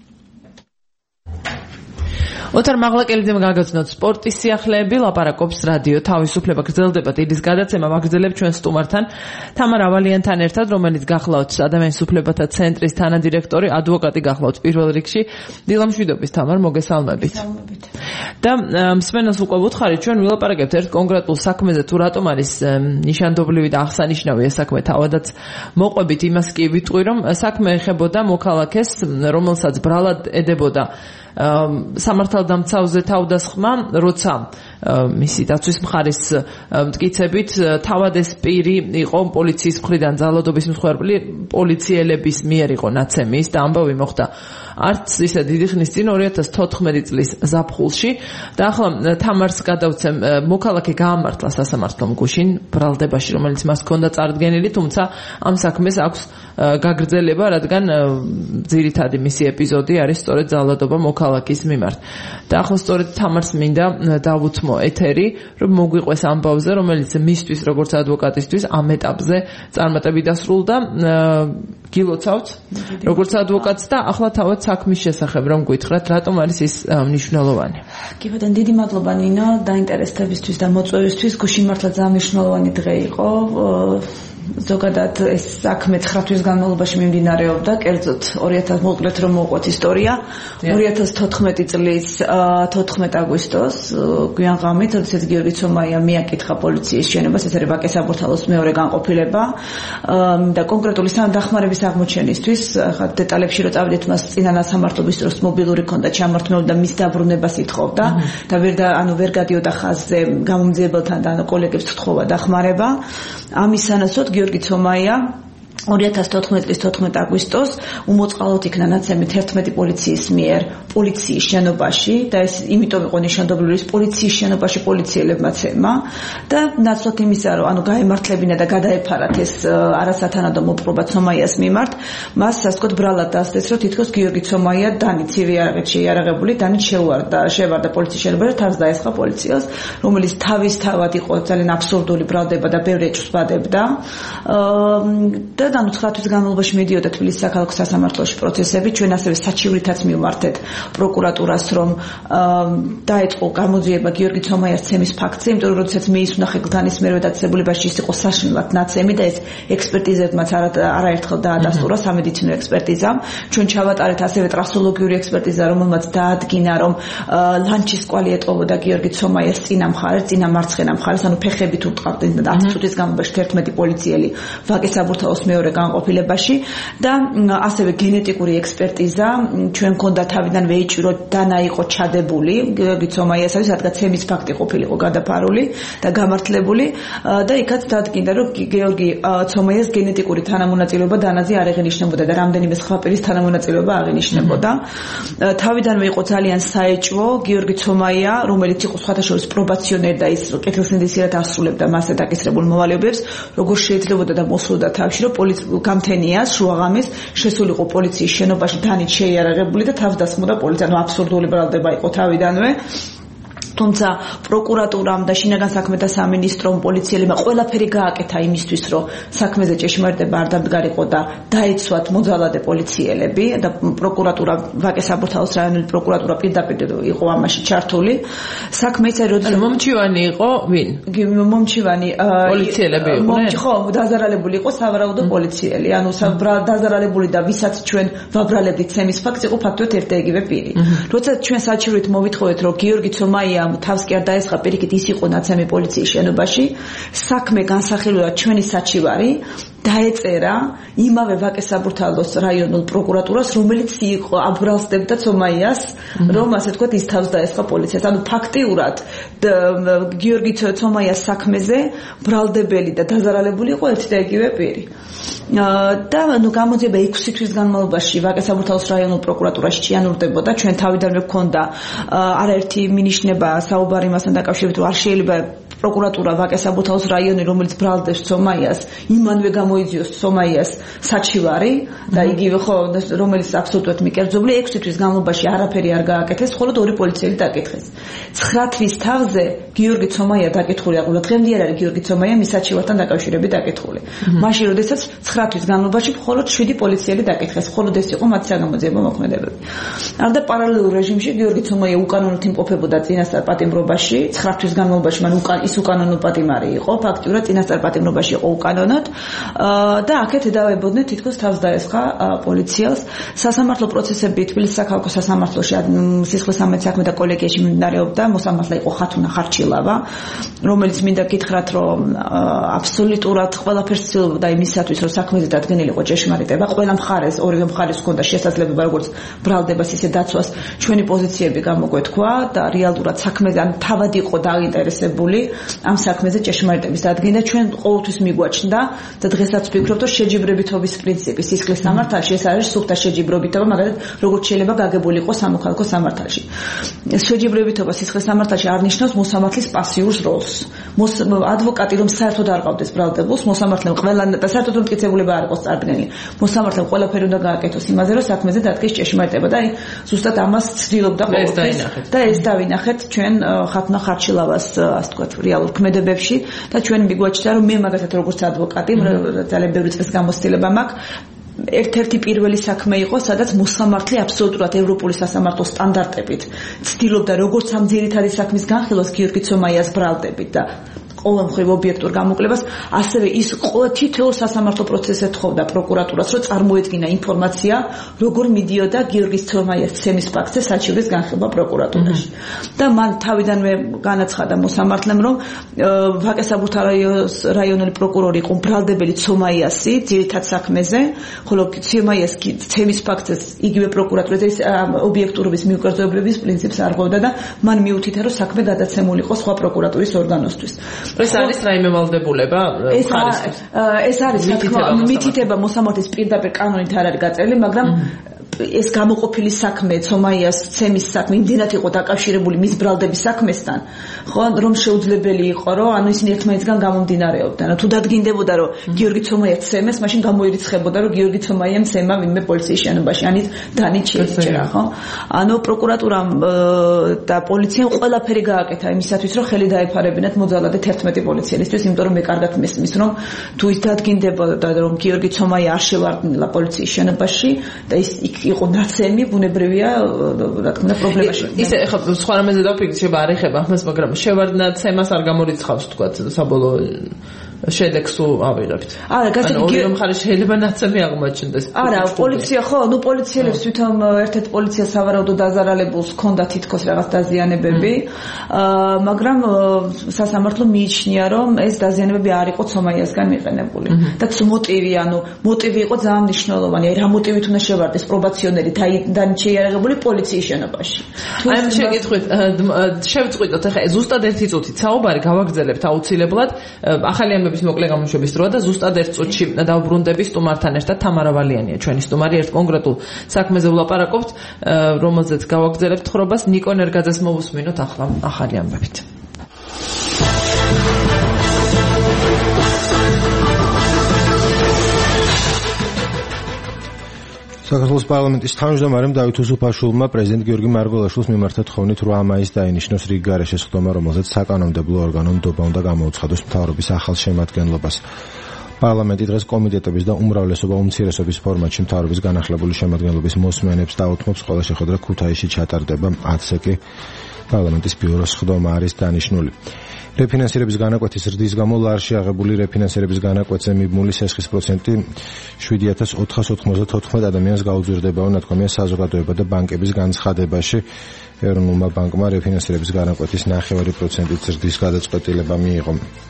ოთარ მაღლაკელიძემ გაგაცნოთ სპორტის სიახლეები, ლაპარაკობს რადიო თავისუფლება. გრძელდება ტიდის გადაცემა, ვაგრძელებ ჩვენ სტუმართან თამარ ავალიანთან ერთად, რომელიც გახლავთ ადამიანის უფლებათა ცენტრის თანადირექტორი, ადვოკატი გახლავთ პირველ რიგში. დილამშვიდობის თამარ, მოგესალმებით. და მსმენელს უკვე ვუთხარი, ჩვენ ვილაპარაკებთ ერთ კონკრეტულ საქმეზე, თუ რატომ არის ნიშანდობლივი და აღსანიშნავი ეს საქმე, თავადაც მოყვებით იმას კი ვიტყვი, რომ საქმე ეხებოდა მოქალაქეს, რომელსაც ბრალად ედებოდა სამართალდამცავზე თავდასხმა, როცა მისი დაცვის მხარის მტკიცებით თავად ეს პირი იყო პოლიციის მხრიდან ძალადობის მსხვერპლი, პოლიციელების მიერ იყო ნაცემი ის და ამბავი მოხდა არც ისე დიდი ხნის წინ ორი ათას თოთხმეტი წლის ზაფხულში და ახლა თამარს გადავცემ. მოქალაქე გაამართლა სასამართლომ გუშინ ბრალდებაში, რომელიც მას ჰქონდა წარდგენილი, თუმცა ამ საქმეს აქვს გაგრძელება, რადგან ძირითადი მისი ეპიზოდი არის სწორედ ძალადობა მოქალაქის მიმართ. და ახლა სწორედ თამარს მინდა დავუთმო ეთერი, რომ მოგვიყვეს ამბავზე, რომელიც მისთვის როგორც ადვოკატისთვის ამ ეტაპზე წარმატებით დასრულდა. გილოცავთ როგორც ადვოკატს და ახლა თავად საქმის შესახებ რომ გითხრათ, რატომ არის ის მნიშვნელოვანი? კი ბატონო, დიდი მადლობა ნინო დაინტერესებისთვის და მოწვევისთვის. გუშინ მართლა ძალიან მნიშვნელოვანი დღე იყო. ზოგადად ეს საქმე ცხრა თვის განმავლობაში მიმდინარეობდა, კერძოდ ორი ათას მოკლედ რომ მოვყვეთ ისტორია. ორი ათას თოთხმეტი წლის თოთხმეტი აგვისტოს გვიან ღამით, როდესაც გიორგი ცომაია მიაკითხა პოლიციის შენობას, ეს არის ვაკე საბურთალოს მეორე განყოფილება და კონკრეტული დახმარების აღმოჩენისთვის, ხა დეტალებში რო წავიდეთ, მას წინანა სამართლობის დროს მობილური ქონდა ჩამართმეული და მის დაბრუნებას ითხოვდა და ვერ და ანუ ვერ გადიოდა ხაზზე გამომძიებელთან და კოლეგებს თხოვა დახმარება. ამის სანაცვლოდ გიორგი ცომაია ორი ათას თოთხმეტი წლის თოთხმეტი აგვისტოს უმოწყალოდ იქნა ნაცემით ერთმეტი პოლიციის მიერ პოლიციის შენობაში და ეს იმიტომ იყო ნიშანდობლივი ის პოლიციის შენობაში პოლიციელებმა ცემა და ნაცვლად იმისა რომ ანუ გაემართლებინა და გადაეფარათ ეს არასათანადო მოპყრობა ცომაიას მიმართ მას ასე ვთქვათ ბრალად დასდეს რომ თითქოს გიორგი ცომაია დანით ცივი არაღეთ შეიარაღებული დანით შეუარდა შევარდა პოლიციის შენობაში და თავს დაესხა პოლიციას რომელიც თავისთავად იყო ძალიან აბსურდული ბრალდება და ბევრი ეჭვს ვადებდა და ანუ ცხრა თვის განმავლობაში მიდიოდა თბილისის საქალაქო სასამართლოში პროცესები ჩვენ ასევე საჩივრითაც მივმართეთ პროკურატურას რომ დაეწყო გამოძიება გიორგი ცომაიას ცემის ფაქტზე იმიტომ რომ როდესაც მეის ვნახე გლდანის მერვე დაწესებულებაში ის იყო საშინლად ნაცემი და ეს ექსპერტიზებმაც არაერთხელ დაადასტურა სამედიცინო ექსპერტიზამ ჩვენ ჩავატარეთ ასევე ტრასოლოგიური ექსპერტიზა რომელმაც დაადგინა რომ ლანჩის კვალი ეტყობოდა გიორგი ცომაიას წინა მხარეს წინა მარცხენა მხარეს ანუ ფეხებით უტყავდნენ და ათი წუთის განმავლობაში ერთმეტი პოლიციელი ვაკე საბურთალოს მეორე განყოფილებაში და ასევე გენეტიკური ექსპერტიზა ჩვენ გქონდა თავიდანვე ეჭვი დანა იყო ჩადებული გიორგი ცომაიასათვის რადგან ცემის ფაქტი ყოფილიყო გადაფარული და გამართლებული და იქაც დადგინდა რომ გიორგი ცომაიას გენეტიკური თანამონაწილეობა დანაზე არ ეღინიშნებოდა და რამდენიმე სხვა პირის თანამონაწილეობა აღინიშნებოდა თავიდანვე იყო ძალიან საეჭვო გიორგი ცომაია რომელიც იყო სხვათა შორის პრობაციონერი და ის კეთილსინდისიერად ასრულებდა მასზე დაკისრებულ მოვალეობებს როგორ შეიძლებოდა და მოსულოდა თავში რომ გამთენიას შუაღამის შესულიყო პოლიციის შენობაში დანით შეიარაღებული და თავს დასმოდა პოლიცია ანუ აბსურდული ბრალდება იყო თავიდანვე თუმცა პროკურატურამ და შინაგან საქმეთა სამინისტრომ პოლიციელებმა ყველაფერი გააკეთა იმისთვის რომ საქმეზე ჭეშმარიტება არ დამდგარიყო და დაეცვათ მოძალადე პოლიციელები და პროკურატურა ვაკე საბურთალოს რაიონული პროკურატურა პირდაპირ იყო ამაში ჩართული საქმე ისე რომ მომჩივანი იყო ვინ მომჩივანი პოლიციელები იყვნენ ხო დაზარალებული იყო სავარაუდო პოლიციელი ანუ დაზარალებული და ვისაც ჩვენ ვაბრალებდით ცემის ფაქტს იყო ფაქტობრივად ერთ და იგივე პირი როცა ჩვენ საჩივრით მოვითხოვეთ რომ გიორგი ცომაია თავს კი არ დაესხა პირიქით ის იყო ნაცემი პოლიციის შენობაში საქმე განსახილველად ჩვენი საჩივარი დაეწერა იმავე ვაკე საბურთალოს რაიონულ პროკურატურას რომელიც იყო აბრალსდებდა ცომაიას რომ ასე ვთქვათ ის თავს დაესხა პოლიციას ანუ ფაქტიურად გიორგი ცომაიას საქმეზე ბრალდებელი და დაზარალებული იყო ერთი და იგივე პირი და ანუ გამოძიება ექვსი თვის განმავლობაში ვაკე საბურთალოს რაიონულ პროკურატურაში ჩიანურდებოდა ჩვენ თავიდანვე გქონდა არაერთი მინიშნება საუბარი მასთან დაკავშირებით რომ არ შეიძლება პროკურატურა ვაკე საბურთალოს რაიონი რომელიც ბრალდებს ცომაიას იმანვე გამოიძიოს ცომაიას საჩივარი და იგივე ხო რომელიც აბსოლუტურად მიკერძობლი ექვსი თვის განმავლობაში არაფერი არ გააკეთეს მხოლოდ ორი პოლიციელი დაკითხეს ცხრა თვის თავზე გიორგი ცომაია დაკითხული აღულა დღემდე არ არის გიორგი ცომაია მის საჩივართან დაკავშირებით დაკითხული მაშინ როდესაც ცხრა თვის განმავლობაში მხოლოდ შვიდი პოლიციელი დაკითხეს მხოლოდ ეს იყო მათი საგამოძიებო მოქმედებები არ და პარალელურ რეჟიმში გიორგი ცომაია უკანონოდ იმყოფებოდა წინასწარ პატიმრობაში ცხრა თვის განმავლობაში მან უკან ის უკანონო პატიმარი იყო ფაქტიურად წინასწარ პატიმრობაში იყო უკანონოდ და აქეთ დავებოდნენ თითქოს თავს დაესხა პოლიციას სასამართლო პროცესები თბილისის საქალაქო სასამართლოში სისხლისამეც საქმეთა კოლეგიაში მიმდინარეობდა მოსამართლე იყო ხათუნა ხარჩილავა რომელიც მინდა გითხრათ რომ აბსოლუტურად ყველაფერს ცდილობდა იმისათვის რომ საქმეზე დადგენილიყო ჭეშმარიტება ყველა მხარეს ორივე მხარეს ჰქონდა შესაძლებლობა როგორც ბრალდებას ისე დაცვას ჩვენი პოზიციები გამოგვეთქვა და რეალურად საქმეზე ან თავად იყო დაინტერესებული ამ საქმეზე ჭეშმარიტების დადგენა ჩვენ ყოველთვის მიგვაჩნდა და დღესაც ვფიქრობ რომ შეჯიბრებითობის პრინციპი სისხლის სამართალში ეს არის სუფთა შეჯიბრებითობა მაგალითად როგორც შეიძლება გაგებულიყო სამოქალაქო სამართალში შეჯიბრებითობა სისხლის სამართალში არ ნიშნავს მოსამართლის პასიურ როლს ადვოკატი რომ საერთოდ არ ყავდეს ბრალდებულს მოსამართლემ ყველა და საერთოდ რომ მტკიცებულება არ იყოს წარდგენილი მოსამართლემ ყველაფერი უნდა გააკეთოს იმაზე რომ საქმეზე დადგეს ჭეშმარიტება და აი ზუსტად ამას ცდილობდა ყოველთვის და ეს დავინახეთ ჩვენ ხათუნა ხარჩილავას ასე ვთქვათ რეალურ ქმედებებში და ჩვენ მიგვაჩნდა რომ მე მაგათაც როგორც ადვოკატი ძალიან ბევრი წლის გამოცდილება მაქვს ერთ-ერთი პირველი საქმე იყო, სადაც მოსამართლე აბსოლუტურად ევროპული სასამართლო სტანდარტებით ცდილობდა როგორც ამ ძირითადი საქმის განხილვას გიორგი ცომაიას ბრალდებით და ყოველმხრივ ობიექტურ გამოკლებას, ასევე ის თითოეულ სასამართლო პროცესზე თხოვდა პროკურატურას, რომ წარმოედგინა ინფორმაცია, როგორ მიდიოდა გიორგი ცომაიას ცემის ფაქტზე საჩივრის განხილვა პროკურატურაში. და მან თავიდანვე განაცხადა მოსამართლემ, რომ ვაკე საბურთალოს რაიონული პროკურორი იყო ბრალდებელი ცომაიასი ძირითად საქმეზე, ხოლო ცომაიას ცემის ფაქტზე იგივე პროკურატურაზე ობიექტურობის მიუკერძოებლების პრინციპს არღვევდა და მან მიუთითა, რომ საქმე გადაცემულიყო სხვა პროკურატურის ორგანოსთვის. ეს არის რაიმე ვალდებულება? ეს ეს არის რა თქმა უნდა მითითება მოსამართლის პირდაპირ კანონით არ არის გაწერილი, მაგრამ ეს გამოყოფილი საქმე ცომაიას ცემის საქმე იმდენად იყო დაკავშირებული მის ბრალდების საქმესთან, ხო, რომ შეუძლებელი იყო, რომ ანუ ისინი ერთმანეთისგან გამომდინარეობდნენ. თუ დადგინდებოდა, რომ გიორგი ცომაია ცემეს, მაშინ გამოირიცხებოდა, რომ გიორგი ცომაიამ ცემა ვინმე პოლიციის შენობაში, ანით დანით შეიჭრა, ხო? ანუ პროკურატურამ და პოლიციამ ყველაფერი გააკეთა იმისათვის, რომ ხელი დაეფარებინათ მოძალადე თერთმეტი პოლიციელისთვის, იმიტომ რომ მე კარგად მესმის, რომ თუ ის დადგინდებოდა, რომ გიორგი ცომაია არ შევარდნილა პოლიციის შენობაში და ის იყო ნაცემი, ბუნებრივია, რა თქმა უნდა, პრობლემაში. ისე ხა სხვა რამეზე დაფიქრდი, შეიძლება არ ეხება ამას, მაგრამ შევარდნა ცემას არ გამორიცხავს, თქვა, საბოლოო შედეგს ავიღებთ. არა, გასაგები ორივე მხარე შეიძლება ნაცემი აღმოაჩნდეს. არა, პოლიცია ხო, ნუ პოლიციელებს თვითონ ერთ-ერთ პოლიცია სავარაუდოდ დაზარალებულს ჰქონდა თითქოს რაღაც დაზიანებები, მაგრამ სასამართლო მიიჩნია, რომ ეს დაზიანებები არ იყო ცომაიასგან მიყენებული. და მოტივი, ანუ მოტივი იყო ძალიან მნიშვნელოვანი. აი რა მოტივით უნდა შევარდეს პრობაციონერი და შეიარაღებული პოლიციის შენობაში. აი ამ შეკითხვით შევწყვიტოთ ახლა ზუსტად ერთი წუთით საუბარი გავაგრძელებთ აუცილებლად ახალი ამბების მოკლე გამოშვების დროა და ზუსტად ერთ წუთში დავბრუნდები სტუმართან ერთად თამარა ვალიანია ჩვენი სტუმარი ერთ კონკრეტულ საქმეზე ვლაპარაკობთ რომელზეც გავაგრძელებთ ხრობას ნიკო ნერგაძეს მოვუსმინოთ ახლა ახალი ამბებით საქართველოს პარლამენტის თავმჯდომარემ დავით უსუფაშვილმა პრეზიდენტ გიორგი მარგველაშვილს მიმართა თხოვნით რვა მაისს დაინიშნოს რიგ გარეშე სხდომა, რომელზეც საკანონმდებლო ორგანომ ნდობა უნდა გამოუცხადოს მთავრობის ახალ შემადგენლობას. პარლამენტი დღეს კომიტეტების და უმრავლესობა უმცირესობის ფორმატში მთავრობის განახლებული შემადგენლობის მოსმენებს დაუთმობს, ყველა შეხვედრა ქუთაისში ჩატარდება, ათზე კი პარლამენტის ბიუროს სხდომა არის დანიშნული. რეფინანსირების განაკვეთის ზრდის გამო ლარში აღებული რეფინანსირების განაკვეთზე მიბმული სესხის პროცენტი შვიდი ათას ოთხას ოთხმოცდათოთხმეტ ადამიანს გაუძვირდება, ნათქვამია საზოგადოება და ბანკების განცხადებაში. ეროვნულმა ბანკმა რეფინანსირების განაკვეთის ნახევარი პროცენტით ზრდის გადაწყვეტილება მიიღო.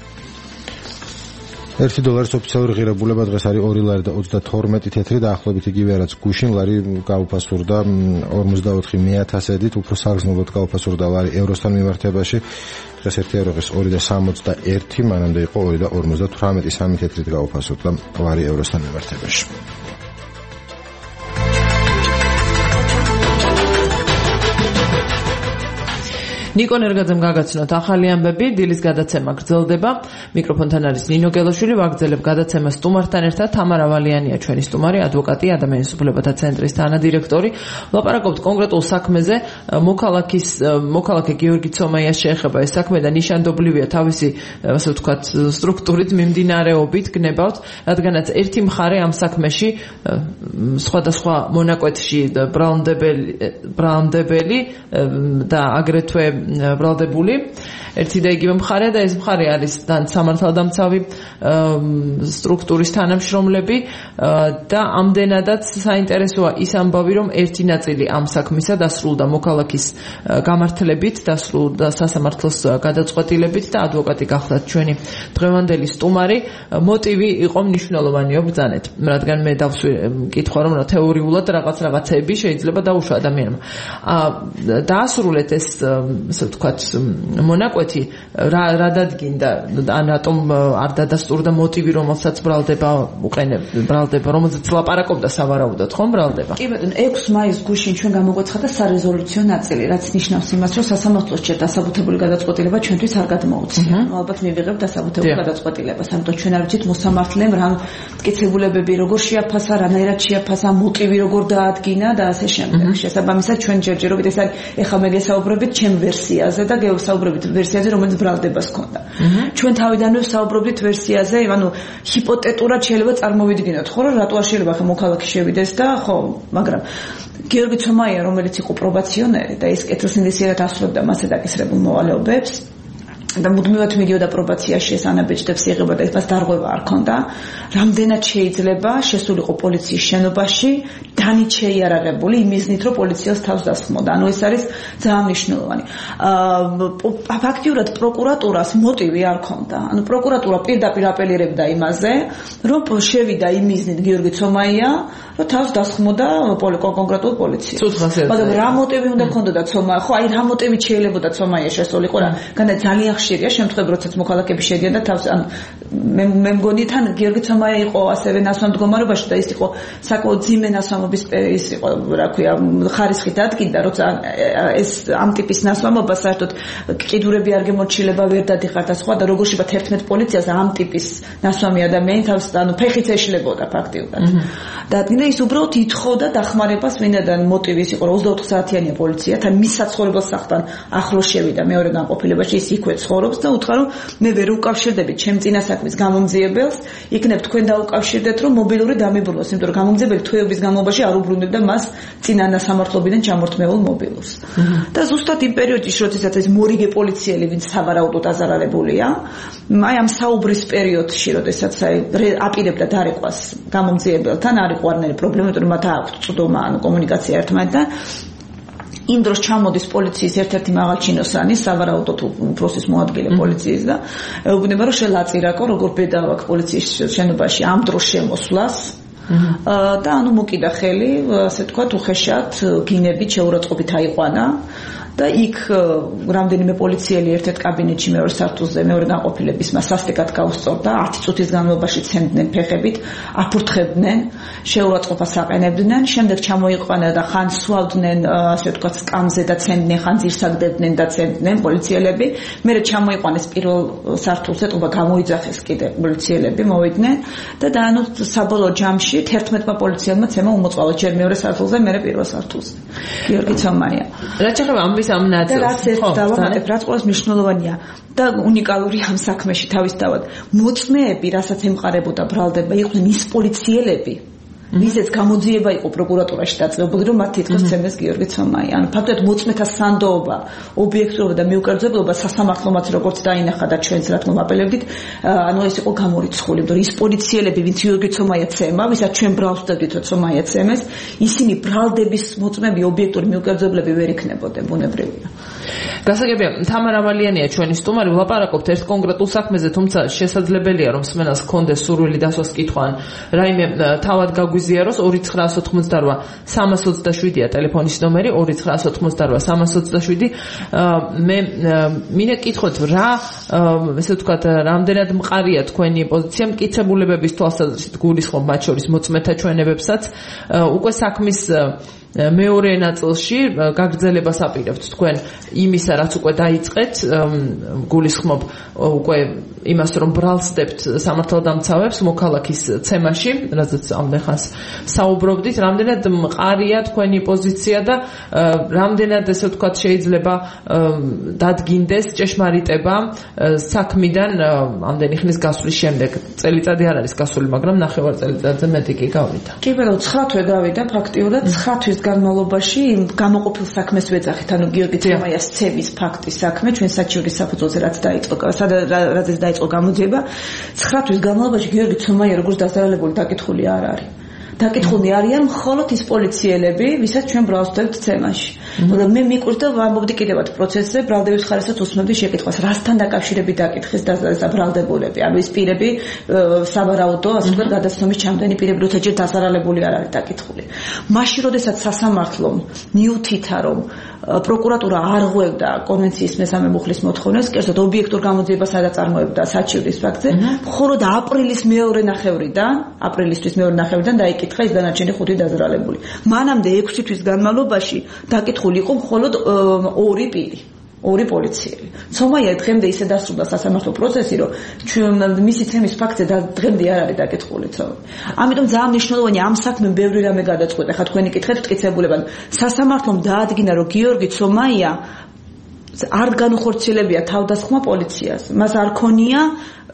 ერთი დოლარის ოფიციალური ღირებულება დღეს არის ორი ლარი და ოცდათორმეტი თეთრი, დაახლოებით იგივე რაც გუშინ ლარი გაუფასურდა ორმოცდაოთხი მეათასედით, უფრო საგრძნობლად გაუფასურდა ლარი ევროსთან მიმართებაში. დღეს ერთი ევროს ორი და სამოცდაერთი, მანამდე იყო ორი და ორმოცდათვრამეტი სამი თეთრით გაუფასურდა ლარი ევროსთან მიმართებაში. ნიკო ნერგაძემ გაგაცნოთ ახალი ამბები, დილის გადაცემა გრძელდება. მიკროფონთან არის ნინო გელოშვილი, ვაგრძელებ გადაცემას სტუმართან ერთად. თამარა ვალიანია ჩვენი სტუმარი, ადვოკატი, ადამიანის უფლებათა ცენტრის თანადირექტორი. ვლაპარაკობთ კონკრეტულ საქმეზე, მოქალაქის მოქალაქე გიორგი ცომაიას შეეხება ეს საქმე და ნიშანდობლივია თავისი, ასე ვთქვათ, სტრუქტურით, მიმდინარეობით გნებავთ, რადგანაც ერთი მხარე ამ საქმეში სხვადასხვა მონაკვეთში ბრალმდებელი ბრალმდებელი და აგრეთვე ბრალდებული ერთი და იგივე მხარე და ეს მხარე არის სამართალდამცავი სტრუქტურის თანამშრომლები და ამდენადაც საინტერესოა ის ამბავი, რომ ერთი ნაწილი ამ საქმისა დასრულდა მოქალაქის გამართლებით, დასრულდა სასამართლოს გადაწყვეტილებით და ადვოკატი გახლდათ ჩვენი დღევანდელი სტუმარი. მოტივი იყო მნიშვნელოვანიო ბრძანეთ, რადგან მე დავსვიკითხვა, რომ თეორიულად რაღაც რაღაცები შეიძლება დაუშვა ადამიანმა. დაასრულეთ ეს ასე ვთქვათ მონაკვეთი რა რა დადგინდა ან რატომ არ დადასტურდა მოტივი რომელსაც ბრალდება უყენებ ბრალდება რომელსაც ლაპარაკობდა სავარაუდოდ ხომ ბრალდება კი ბატონო ექვსი მაისს გუშინ ჩვენ გამოგვეცხადა სარეზოლუციო ნაწილი რაც ნიშნავს იმას რომ სასამართლოს ჯერ დასაბუთებული გადაწყვეტილება ჩვენთვის არ გადმოუცია ალბათ მივიღებთ დასაბუთებული გადაწყვეტილებას ამიტომ ჩვენ არ ვიცით მოსამართლემ რა მტკიცებულებები როგორ შეაფასა რანაირად შეაფასა მოტივი როგორ დაადგინა და ასე შემდეგ შესაბამისად ჩვენ ჯერჯერობით ეს არის ეხლა მე გესაუბრებით ჩემ ვერსიაზე და გესაუბრებით ვერსიაზე რომელიც ბრალდებას ჰქონდა. ჩვენ თავიდანვე ვსაუბრობდით ვერსიაზე, ანუ ჰიპოთეტურად შეიძლება წარმოვიდგინოთ, ხო, რომ რატო არ შეიძლება ხა მოქალაქე შევიდეს და ხო, მაგრამ გიორგი ცომაია, რომელიც იყო პრობაციონერი და ის კეთილსინდისიერად ასრულებდა მასზე დაკისრებულ მოვალეობებს და მუდმივად მიდიოდა პრობაციაში ეს ანაბეჭდებს იღებდა და ეს დარღვევა არ ქონდა. რამდენად შეიძლება შესულიყო პოლიციის შენობაში დანით შეიარაღებული იმიზნით, რომ პოლიციას თავს დასხმოდა. ანუ ეს არის ძალიან მნიშვნელოვანი. აა ფაქტიურად პროკურატურას მოტივი არ ქონდა. ანუ პროკურატურა პირდაპირ აპელირებდა იმაზე, რომ შევიდა იმიზნით გიორგი ცომაია, რომ თავს დასხმოდა კონკრეტულ პოლიციას. მაგრამ რა მოტივი უნდა ქონდოდა ცომაია? ხო, აი რა მოტივით შეიძლებოდა ცომაია შესულიყო რა. განა ძალიან ხშირია შემთხვევები, როდესაც მოქალაქეები შედიან და თავს ან მე მე მგონი თან გიორგი ცომაია იყო ასევე ნასვამ მდგომარეობაში და ის იყო საკმაოდ ძიმე ნასვამობის ის იყო რა ქვია ხარისხი დადგინდა, როცა ეს ამ ტიპის ნასვამობა საერთოდ კიდურები არ გემორჩილება ვერ დადიხარდა სხვა და როგორ შევა თერთმეტ პოლიციას ამ ტიპის ნასვამი ადამიანი თავს ანუ ფეხით ეშლებოდა ფაქტიურად. და ის უბრალოდ ითხოვდა დახმარებას, ვინაიდან მოტივი ის იყო რომ ოცდაოთხ საათიანია პოლიცია, თან მის საცხოვრებელ სახლთან ახლოს შევიდა მეორე განყოფილებაში, ის იქვე ცხოვრობს და უთხრა რომ მე ვერ უკავშირდებით ჩემ წინა საქმის გამომძიებელს, იქნებ თქვენ დაუკავშირდეთ რომ მობილური დამიბრუნოს, იმიტომ რომ გამომძიებელი თვეების განმავლობაში არ უბრუნებდა მას წინა სამართლობიდან ჩამორთმეულ მობილურს. და ზუსტად იმ პერიოდში, როდესაც ეს მორიგე პოლიციელი, ვინც სავარაუდოდ აზარალებულია, აი ამ საუბრის პერიოდში, როდესაც აპირებდა დარეკვას გამომძიებელთან, არ იყო არნაირი პრობლემა, იმიტომ რომ მათ აქვს წვდომა, ანუ კომუნიკაცია ერთმანეთთან. იმ დროს ჩამოდის პოლიციის ერთ-ერთი მაღალჩინოსანი, სავარაუდოდ უფროსის მოადგილე პოლიციის და ეუბნება რომ შელაწირაკო, როგორ ბედავა აქვს პოლიციის შენობაში ამ დროს შემოსვლას. და ანუ მოკიდა ხელი, ასე ვთქვათ, უხეშად გინებით შეურაცხყოფით აიყვანა და იქ რამდენიმე პოლიციელი ერთ-ერთ კაბინეტში მეორე სართულზე მეორე განყოფილების მას სასტიკად გაუსწორდა, ათი წუთის განმავლობაში ცემდნენ ფეხებით, აფურთხებდნენ, შეურაცხყოფას აყენებდნენ, შემდეგ ჩამოიყვანა და ხან სვავდნენ, ასე ვთქვათ, სკამზე და ცემდნენ, ხან ძირსაგდებდნენ და ცემდნენ პოლიციელები, მერე ჩამოიყვანეს პირველ სართულზე, თუმცა გამოიძახეს კიდე პოლიციელები, მოვიდნენ და და ანუ საბოლოო ჯამში თერთმეტმა პოლიციელმა ცემა უმოწყალა ჯერ მეორე სართულზე, მერე პირველ სართულზე. გიორგი ცომაია. რა შეიძლება ამის ამ ნაწილს? და რაც ეს დავამატებ, რაც ყოველს მნიშვნელოვანია და უნიკალური ამ საქმეში თავისთავად, მოწმეები, რასაც ემყარებოდა ბრალდება, იყვნენ ის პოლიციელები, ვიზეც გამოძიება იყო პროკურატურაში დაწყებული, რომ მათ თითქოს ცემდეს გიორგი ცომაია. ანუ ფაქტობრივად მოწმეთა სანდოობა, ობიექტურობა და მიუკერძებლობა სასამართლომაც როგორც დაინახა და ჩვენც რა თქმა უნდა აპელებდით, ანუ ეს იყო გამორიცხული, იმიტომ რომ ის პოლიციელები, ვინც გიორგი ცომაია ცემა, ვისაც ჩვენ ბრალს ვდებით, რომ ცომაია ცემეს, ისინი ბრალდების მოწმეები, ობიექტური მიუკერძებლები ვერ იქნებოდნენ, ბუნებრივია. გასაგებია, თამარ ავალიანია ჩვენი სტუმარი, ვლაპარაკობთ ერთ კონკრეტულ საქმეზე, თუმცა შესაძლებელია რომ მსმენელს ჰქონდეს სურვილი დასვას კითხვა, რაიმე თავად გაგვიზიაროს ორი ცხრაას ოთხმოცდარვა სამას ოცდაშვიდია ტელეფონის ნომერი ორი ცხრაას ოთხმოცდარვა სამას ოცდაშვიდი. მე მინდა კითხოთ რა, ესე ვთქვათ, რამდენად მყარია თქვენი პოზიცია მკითხებულებების თვალსაზრისით, გულისხმობ მათ შორის მოწმეთა ჩვენებებსაც, უკვე საქმის მეორე ნაწილში გაგრძელებას აპირებთ თქვენ იმისა, რაც უკვე დაიწყეთ, გულისხმობ უკვე იმას, რომ ბრალსდებთ სამართალდამცავებს მოქალაქის ცემაში, რაზეც ამდენ ხანს საუბრობდით, რამდენად მყარია თქვენი პოზიცია და რამდენად, ესე ვთქვათ, შეიძლება დადგინდეს ჭეშმარიტება საქმიდან ამდენი ხნის გასვლის შემდეგ. წელიწადი არ არის გასული, მაგრამ ნახევარ წელიწადზე მეტი კი გავიდა. კი, ბატონო, ცხრა თვე გავიდა ფაქტიურად, ცხრა თვის განმავლობაში გამოყოფილ საქმეს ვეძახით, ანუ გიორგი ცომაიას ცემის ფაქტის საქმე ჩვენ საჩივრის საფუძველზე რაც დაიწყო, რაც დაიწყო გამოძიება, ცხრა თვის განმავლობაში გიორგი ცომაია როგორც დასწრებული დაკითხული არ არის. დაკითხული არიან მხოლოდ ის პოლიციელები, ვისაც ჩვენ ბრალსდებთ ცემაში. მაგრამ მე მიკვირდა ვამბობდი კიდევაც პროცესზე, ბრალდების ხარისხს უსმენდი შეკითხვას, რასთან დაკავშირებით დაკითხეს და ბრალდებულები. ანუ ის პირები სავარაუდო, ასე ვთქვათ, გადაცნობის ჩამდენი პირები, როცა ჯერ დასარალებული არ არის დაკითხული. მაშინ, როდესაც სასამართლომ მიუთითა, რომ პროკურატურა არ ღვევდა კონვენციის მესამე მუხლის მოთხოვნას, კერძოდ ობიექტურ გამოძიებას არ აწარმოებდა საჩივრის ფაქტზე, მხოლოდ აპრილის მეორე ნახევრიდან, აპრილისთვის მეორე ნახევრიდან დაიკითხა ის დანარჩენი ხუთი დაზრალებული. მანამდე ექვსი თვის განმავლობაში დაკითხული იყო მხოლოდ ორი პირი. ორი პოლიციელი. ცომაია დღემდე ისე დასრულდა სასამართლო პროცესი, რომ მისი ცემის ფაქტზე დღემდე არ არის დაკითხული ცომი. ამიტომ ძალიან მნიშვნელოვანია ამ საქმემ ბევრი რამე გადაწყვეტა. ხა თქვენი კითხეთ მტკიცებულებად. სასამართლომ დაადგინა, რომ გიორგი ცომაია არ განუხორციელებია თავდასხმა პოლიციას. მას არ ქონია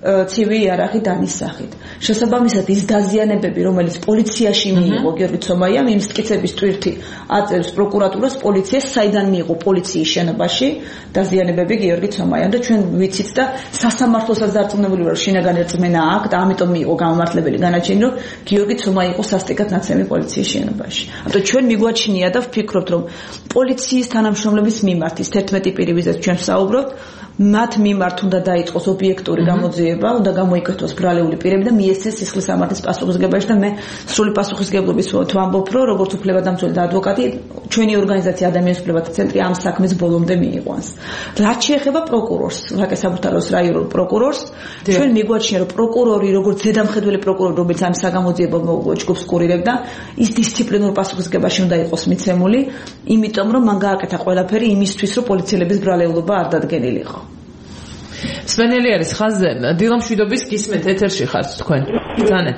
ცივი იარაღი დანის სახით. შესაბამისად ის დაზიანებები, რომელიც პოლიციაში მიიღო გიორგი ცომაიამ, იმ მტკიცების ტვირთი აწევს პროკურატურას პოლიციას, საიდან მიიღო პოლიციის შენობაში დაზიანებები გიორგი ცომაიამ და ჩვენ ვიცით და სასამართლოსაც დარწმუნებული ვარ, შინაგანი რწმენა აქვს და ამიტომ მიიღო გამომართლებელი განაჩენი, რომ გიორგი ცომაი იყო სასტიკად ნაცემი პოლიციის შენობაში. ამიტომ ჩვენ მიგვაჩნია და ვფიქრობთ, რომ პოლიციის თანამშრომლების მიმართ ის თერთმეტი პირი, ვიზაც ჩვენ ვსაუბრობთ, მათ მიმართ უნდა დაიწყოს ობიექტური გამოძიება, უნდა გამოიკეთოს ბრალეული პირები და მიეცეს სისხლის სამართლის პასუხისგებაში და მე სრული პასუხისგებლობის ვამბობ, რომ როგორც უფლებადამცველი და ადვოკატი, ჩვენი ორგანიზაცია ადამიანის უფლებათა ცენტრი ამ საქმეს ბოლომდე მიიყვანს. რაც შეეხება პროკურორს, საკუთარ-საბურთალოს რაიონულ პროკურორს, ჩვენ მიგვაჩნია, რომ პროკურორი, როგორც ზედამხედველი პროკურორი, რომელიც ამ საგამოძიებო ჯგუფს კურირებდა, ის დისციპლინურ პასუხისგებაში უნდა იყოს მიცემული, იმიტომ რომ მან გააკეთა ყველაფერი იმისთვის, რომ პოლიციელების ბრალეულობა არ დადგენილიყო. სვენელი არის ხაზზე. დილა მშვიდობის გისმენთ, ეთერში ხართ თქვენ. ბრძანეთ.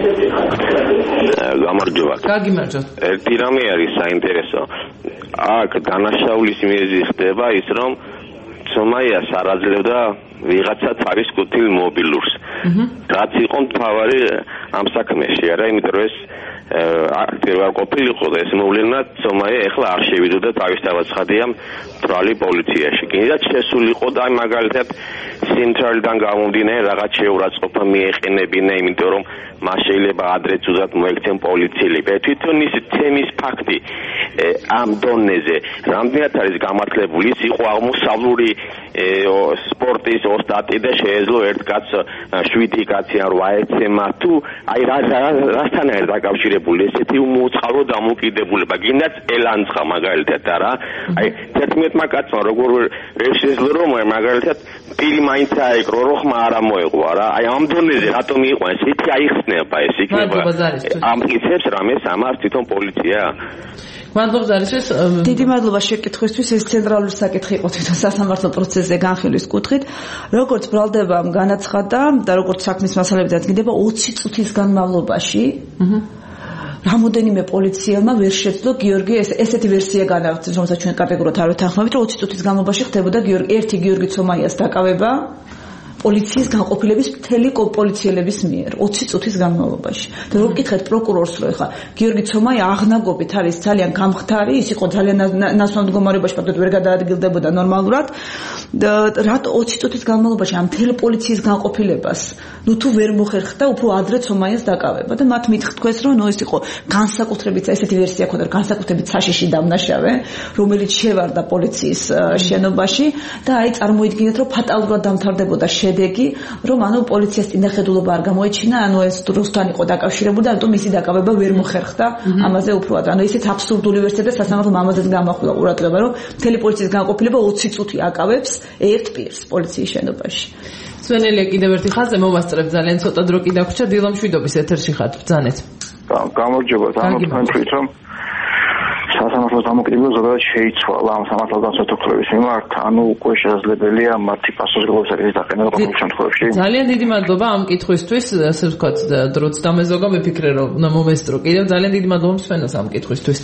გამარჯობა. გაგიმარჯოთ. ერთი რამე არის საინტერესო. აქ დანაშაულის მიზეზი ხდება ის, რომ ცომაიას არ აძლევდა ვიღაცა თავის კუთილ მობილურს. რაც იყო მთავარი ამ საქმეში, არა, იმიტომ რომ ეს აქტიურ არ ყოფილიყო და ეს მოვლენა ცომაია ეხლა არ შევიდოდა თავისთავად ცხადია მბრალი პოლიციაში. კიდაც შესულიყო და მაგალითად ცენტრალიდან გამომდინარე რაღაც შეურაცხყოფა მიეყენებინა, იმიტომ რომ მას შეიძლება ადრეც უზად მოექცენ პოლიციელები. თვითონ ის თემის ფაქტი ამ დონეზე რამდენად არის გამართლებული, ის იყო აღმოსავლური სპორტის ოსტატი და შეეძლო ერთ კაცს შვიდი კაცი არ ვაეცემა თუ აი რასთან არის დაკავშირებული ესეთი უმოწყალო დამოკიდებულება. გინდაც ელანძღა მაგალითად არა, აი თერთმეტმა კაცმა როგორ ვერ შეეძლო რომ მაგალითად პირი მაინც აეკრო, რო ხმა არ მოეყვა რა. აი ამ დონეზე რატომ იყვანს ეთი აიხსნება ეს იქნება ამტკიცებს რამეს ამას თვითონ პოლიცია. მადლობა ზარისთვის. დიდი მადლობა შეკითხვისთვის. ეს ცენტრალური საკითხი იყო თვითონ სასამართლო პროცესზე განხილვის კუთხით. როგორც ბრალდებამ განაცხადა და როგორც საქმის მასალები დადგინდება ოცი წუთის განმავლობაში. რამოდენიმე პოლიციელმა ვერ შეძლო გიორგი ესეთი ვერსია განაცხადეს, რომელსაც ჩვენ კატეგორიულად არ ვეთანხმებით, რომ ოცი წუთის განმავლობაში ხდებოდა გიორგი ერთი გიორგი ცომაიას დაკავება პოლიციის განყოფილების მთელი პოლიციელების მიერ ოცი წუთის განმავლობაში. და რო ვკითხეთ პროკურორს, რომ ეხა გიორგი ცომაია აღნაგობით არის ძალიან გამხდარი, ის იყო ძალიან ნასვამ მდგომარეობაში, ფაქტობრივად ვერ გადაადგილდებოდა ნორმალურად. რატო ოცი წუთის განმავლობაში ამ მთელი პოლიციის განყოფილებას ნუ თუ ვერ მოხერხდა უფრო ადრე ცომაიას დაკავება და მათ მითხრეს, რომ ნუ ეს იყო განსაკუთრებით ესეთი ვერსია ქონდა, განსაკუთრებით საშიში დამნაშავე, რომელიც შევარდა პოლიციის შენობაში და აი წარმოიდგინეთ, რომ ფატალურად დამთავრდებოდა შედეგი, რომ ანუ პოლიციას წინახედულობა არ გამოიჩინა, ანუ ეს დროსთან იყო დაკავშირებული და ამიტომ მისი დაკავება ვერ მოხერხდა ამაზე უფრო ადრე. ანუ ისეთ აბსურდული ვერსია და სასამართლომ ამაზეც გამახვილა ყურადღება, რომ მთელი პოლიციის განყოფილება ოცი წუთი აკავებს ერთ პირს პოლიციის შენობაში. სვენელია კიდევ ერთი ხაზზე მოვასწრებ, ძალიან ცოტა დრო კიდე გვჭირდა. დილა მშვიდობის ეთერში ხართ, ბრძანეთ. გამარჯობა, ანუ თქვენ თვით რომ სასამართლოს დამოკიდებულება ზოგადად შეიცვალა ამ სამართალ განსაკუთრების მიმართ, ანუ უკვე შესაძლებელია მათი პასუხისმგებლობის დაყენება ყოველ შემთხვევაში. ძალიან დიდი მადლობა ამ კითხვისთვის, ასე ვთქვათ, დროც დამეზოგა, მიფიქრე რომ უნდა მომესწრო კიდევ. ძალიან დიდი მადლობა მსვენელს ამ კითხვისთვის.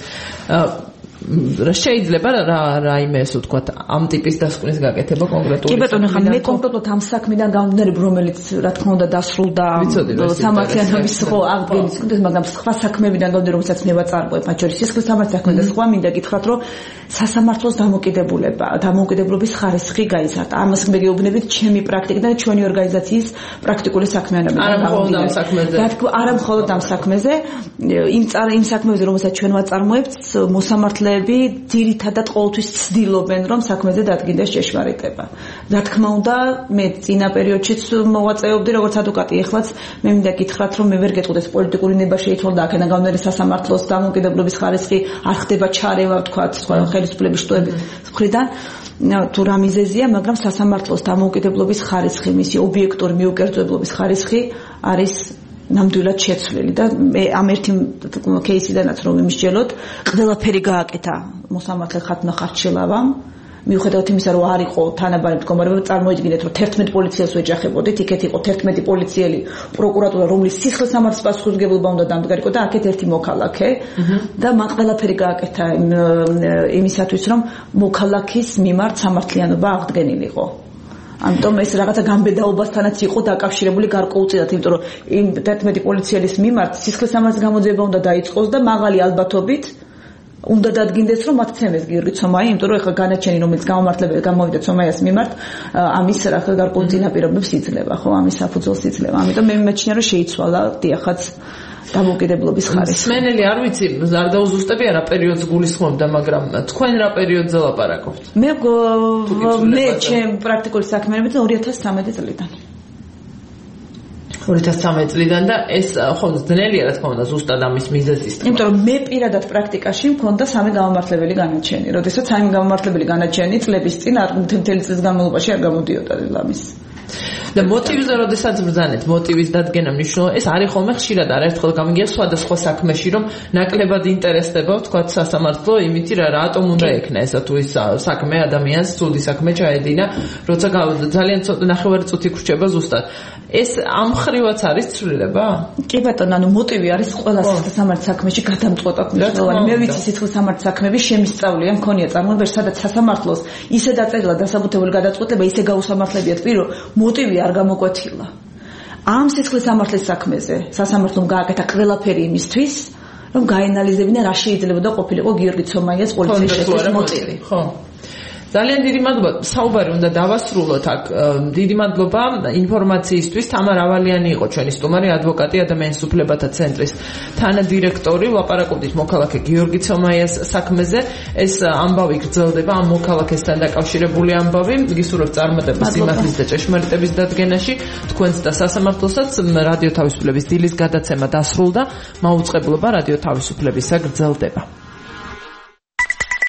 შეიძლება რა რაიმე ასე ვთქვათ, ამ ტიპის დასკვნის გაკეთება კონკრეტულად. კი ბატონო, ხა მე კონკრეტულად ამ საქმიდან გამომდინარე, რომელიც რა თქმა უნდა დასრულდა სამართლიანობის ხო აღდგენის კონტექსტში, მაგრამ სხვა საქმეებიდან გამომდინარე, რომელსაც მე ვაწარმოებ, მათ შორის სისხლის სამართლის საქმე და სხვა, მინდა გითხრათ, რომ სასამართლოს დამოკიდებულება, დამოკიდებულების ხარისხი გაიზარდა. ამას მეგეუბნებით ჩემი პრაქტიკიდან და ჩვენი ორგანიზაციის პრაქტიკული საქმიანობიდან გამომდინარე. რა თქმა უნდა, არა მხოლოდ ამ საქმეზე, იმ იმ საქმეზე, რომელსაც ჩვენ ვაწარმოებთ, მოსამართლე ძირითადად ყოველთვის ცდილობენ, რომ საქმეზე დადგინდეს ჭეშმარიტება. რა თქმა უნდა, მე წინა პერიოდშიც მოვაწეობდი როგორც ადვოკატი, ეხლაც მე მინდა გითხრათ, რომ მე ვერ გეტყოდეს პოლიტიკური ნება შეიცვალა და აქედან გამომდინარე სასამართლოს დამოუკიდებლობის ხარისხი არ ხდება ჩარევა, ვთქვათ, სხვა ხელისუფლების შტოების მხრიდან. თუ რა მიზეზია, მაგრამ სასამართლოს დამოუკიდებლობის ხარისხი, მისი ობიექტური მიუკერძოებლობის ხარისხი არის ნამდვილად შეცვლილი და მე ამ ერთი кейსიდანაც რომ იმსჯელოთ, ყველაფერი გააკეთა მოსამართლე ხათნა ხარჩელავამ, მიუხედავად იმისა, რომ არ იყო თანაბარი მდგომარეობა, წარმოიდგინეთ, რომ თერთმეტ პოლიციელს ვეჯახებოდით, იქეთ იყო თერთმეტი პოლიციელი, პროკურატურა, რომლის სისხლის სამართლის პასუხისმგებლობა უნდა დამდგარიყო და აქეთ ერთი მოქალაქე და მან ყველაფერი გააკეთა იმისათვის, რომ მოქალაქის მიმართ სამართლიანობა აღდგენილიყო. ამიტომ ეს რაღაცა გამბედაობასთანაც იყო დაკავშირებული გარკვეულწილად, იმიტომ რომ იმ თერთმეტი პოლიციელის მიმართ სისხლისამართლის გამოძიება უნდა დაიწყოს და მაღალი ალბათობით უნდა დადგინდეს, რომ მათ ცემეს გიორგი ცომაი, იმიტომ რომ ეხლა განაჩენი, რომელიც გამომართლებელი გამოვიდა ცომაიას მიმართ, ამის რაღაცა გარკვეულ წინაპირობებს იძლევა, ხო, ამის საფუძველს იძლევა. ამიტომ მე მიმაჩნია, რომ შეიცვალა დიახაც დამოუკიდებლობის ხარისხი. სმენელი არ ვიცი, ზარდაუს ზუსტები არა პერიოდს გულისხმობდა, მაგრამ თქვენ რა პერიოდზე ლაპარაკობთ? მე მე ჩემ პრაქტიკული საქმიანობით ორი ათას ცხრამეტი წლიდან. ორი ათას ცხრამეტი წლიდან და ეს ხო ძნელია რა თქმა უნდა ზუსტად ამის მიზეზის თქმა. იმიტომ რომ მე პირადად პრაქტიკაში მქონდა სამი გამომართლებელი განაჩენი. როდესაც სამი გამომართლებელი განაჩენი წლების წინ არ მთელი წლის განმავლობაში არ გამოდიოდა ლამის. და მოტივზე როდესაც ბრძანეთ, მოტივის დადგენა მნიშვნელოვანია. ეს არის ხოლმე ხშირად არაერთხელ გამიგია სხვადასხვა საქმეში, რომ ნაკლებად ინტერესდება, თქვა სასამართლო, იმით რა რატომ უნდა ექნა ესა თუ ის საქმე ადამიანს ცუდი საქმე ჩაედინა, როცა ძალიან ცოტა ნახევარი წუთი გრჩება ზუსტად. ეს ამ ხრივაც არის ცვლილება? კი ბატონო, ანუ მოტივი არის ყველა სასამართლო საქმეში გადამწყვეტად მნიშვნელოვანი. მე ვიცი სიტყვისამართლო საქმეების შემისწავლია, მქონია წარმოებაში, სადაც სასამართლოს ისე დაწერილა დასაბუთებული გადაწყვეტილება, ისე გაუსამართლებიათ პირო, მოტივი არ გამოკვეთილა. ამ სიტყვისამართლის საქმეზე სასამართლომ გააკეთა ყველაფერი იმისთვის, რომ გაენალიზებინა რა შეიძლება და ყოფილიყო გიორგი ცომაიას პოლიციის შექმნის მოტივი. ხო. ძალიან დიდი მადლობა. საუბარი უნდა დავასრულოთ აქ. დიდი მადლობა ინფორმაციისთვის. თამარ ავალიანი იყო ჩვენი სტუმარი, ადვოკატი, ადამიანის უფლებათა ცენტრის თანადირექტორი. ლაპარაკობდით მოქალაქე გიორგი ცომაიას საქმეზე. ეს ამბავი გრძელდება, ამ მოქალაქესთან დაკავშირებული ამბავი. გისურვებთ წარმატებას სიმართლის და ჭეშმარიტების დადგენაში. თქვენს და სასამართლოსაც რადიო თავისუფლების დილის გადაცემა დასრულდა. მაუწყებლობა რადიო თავისუფლებისა გრძელდება.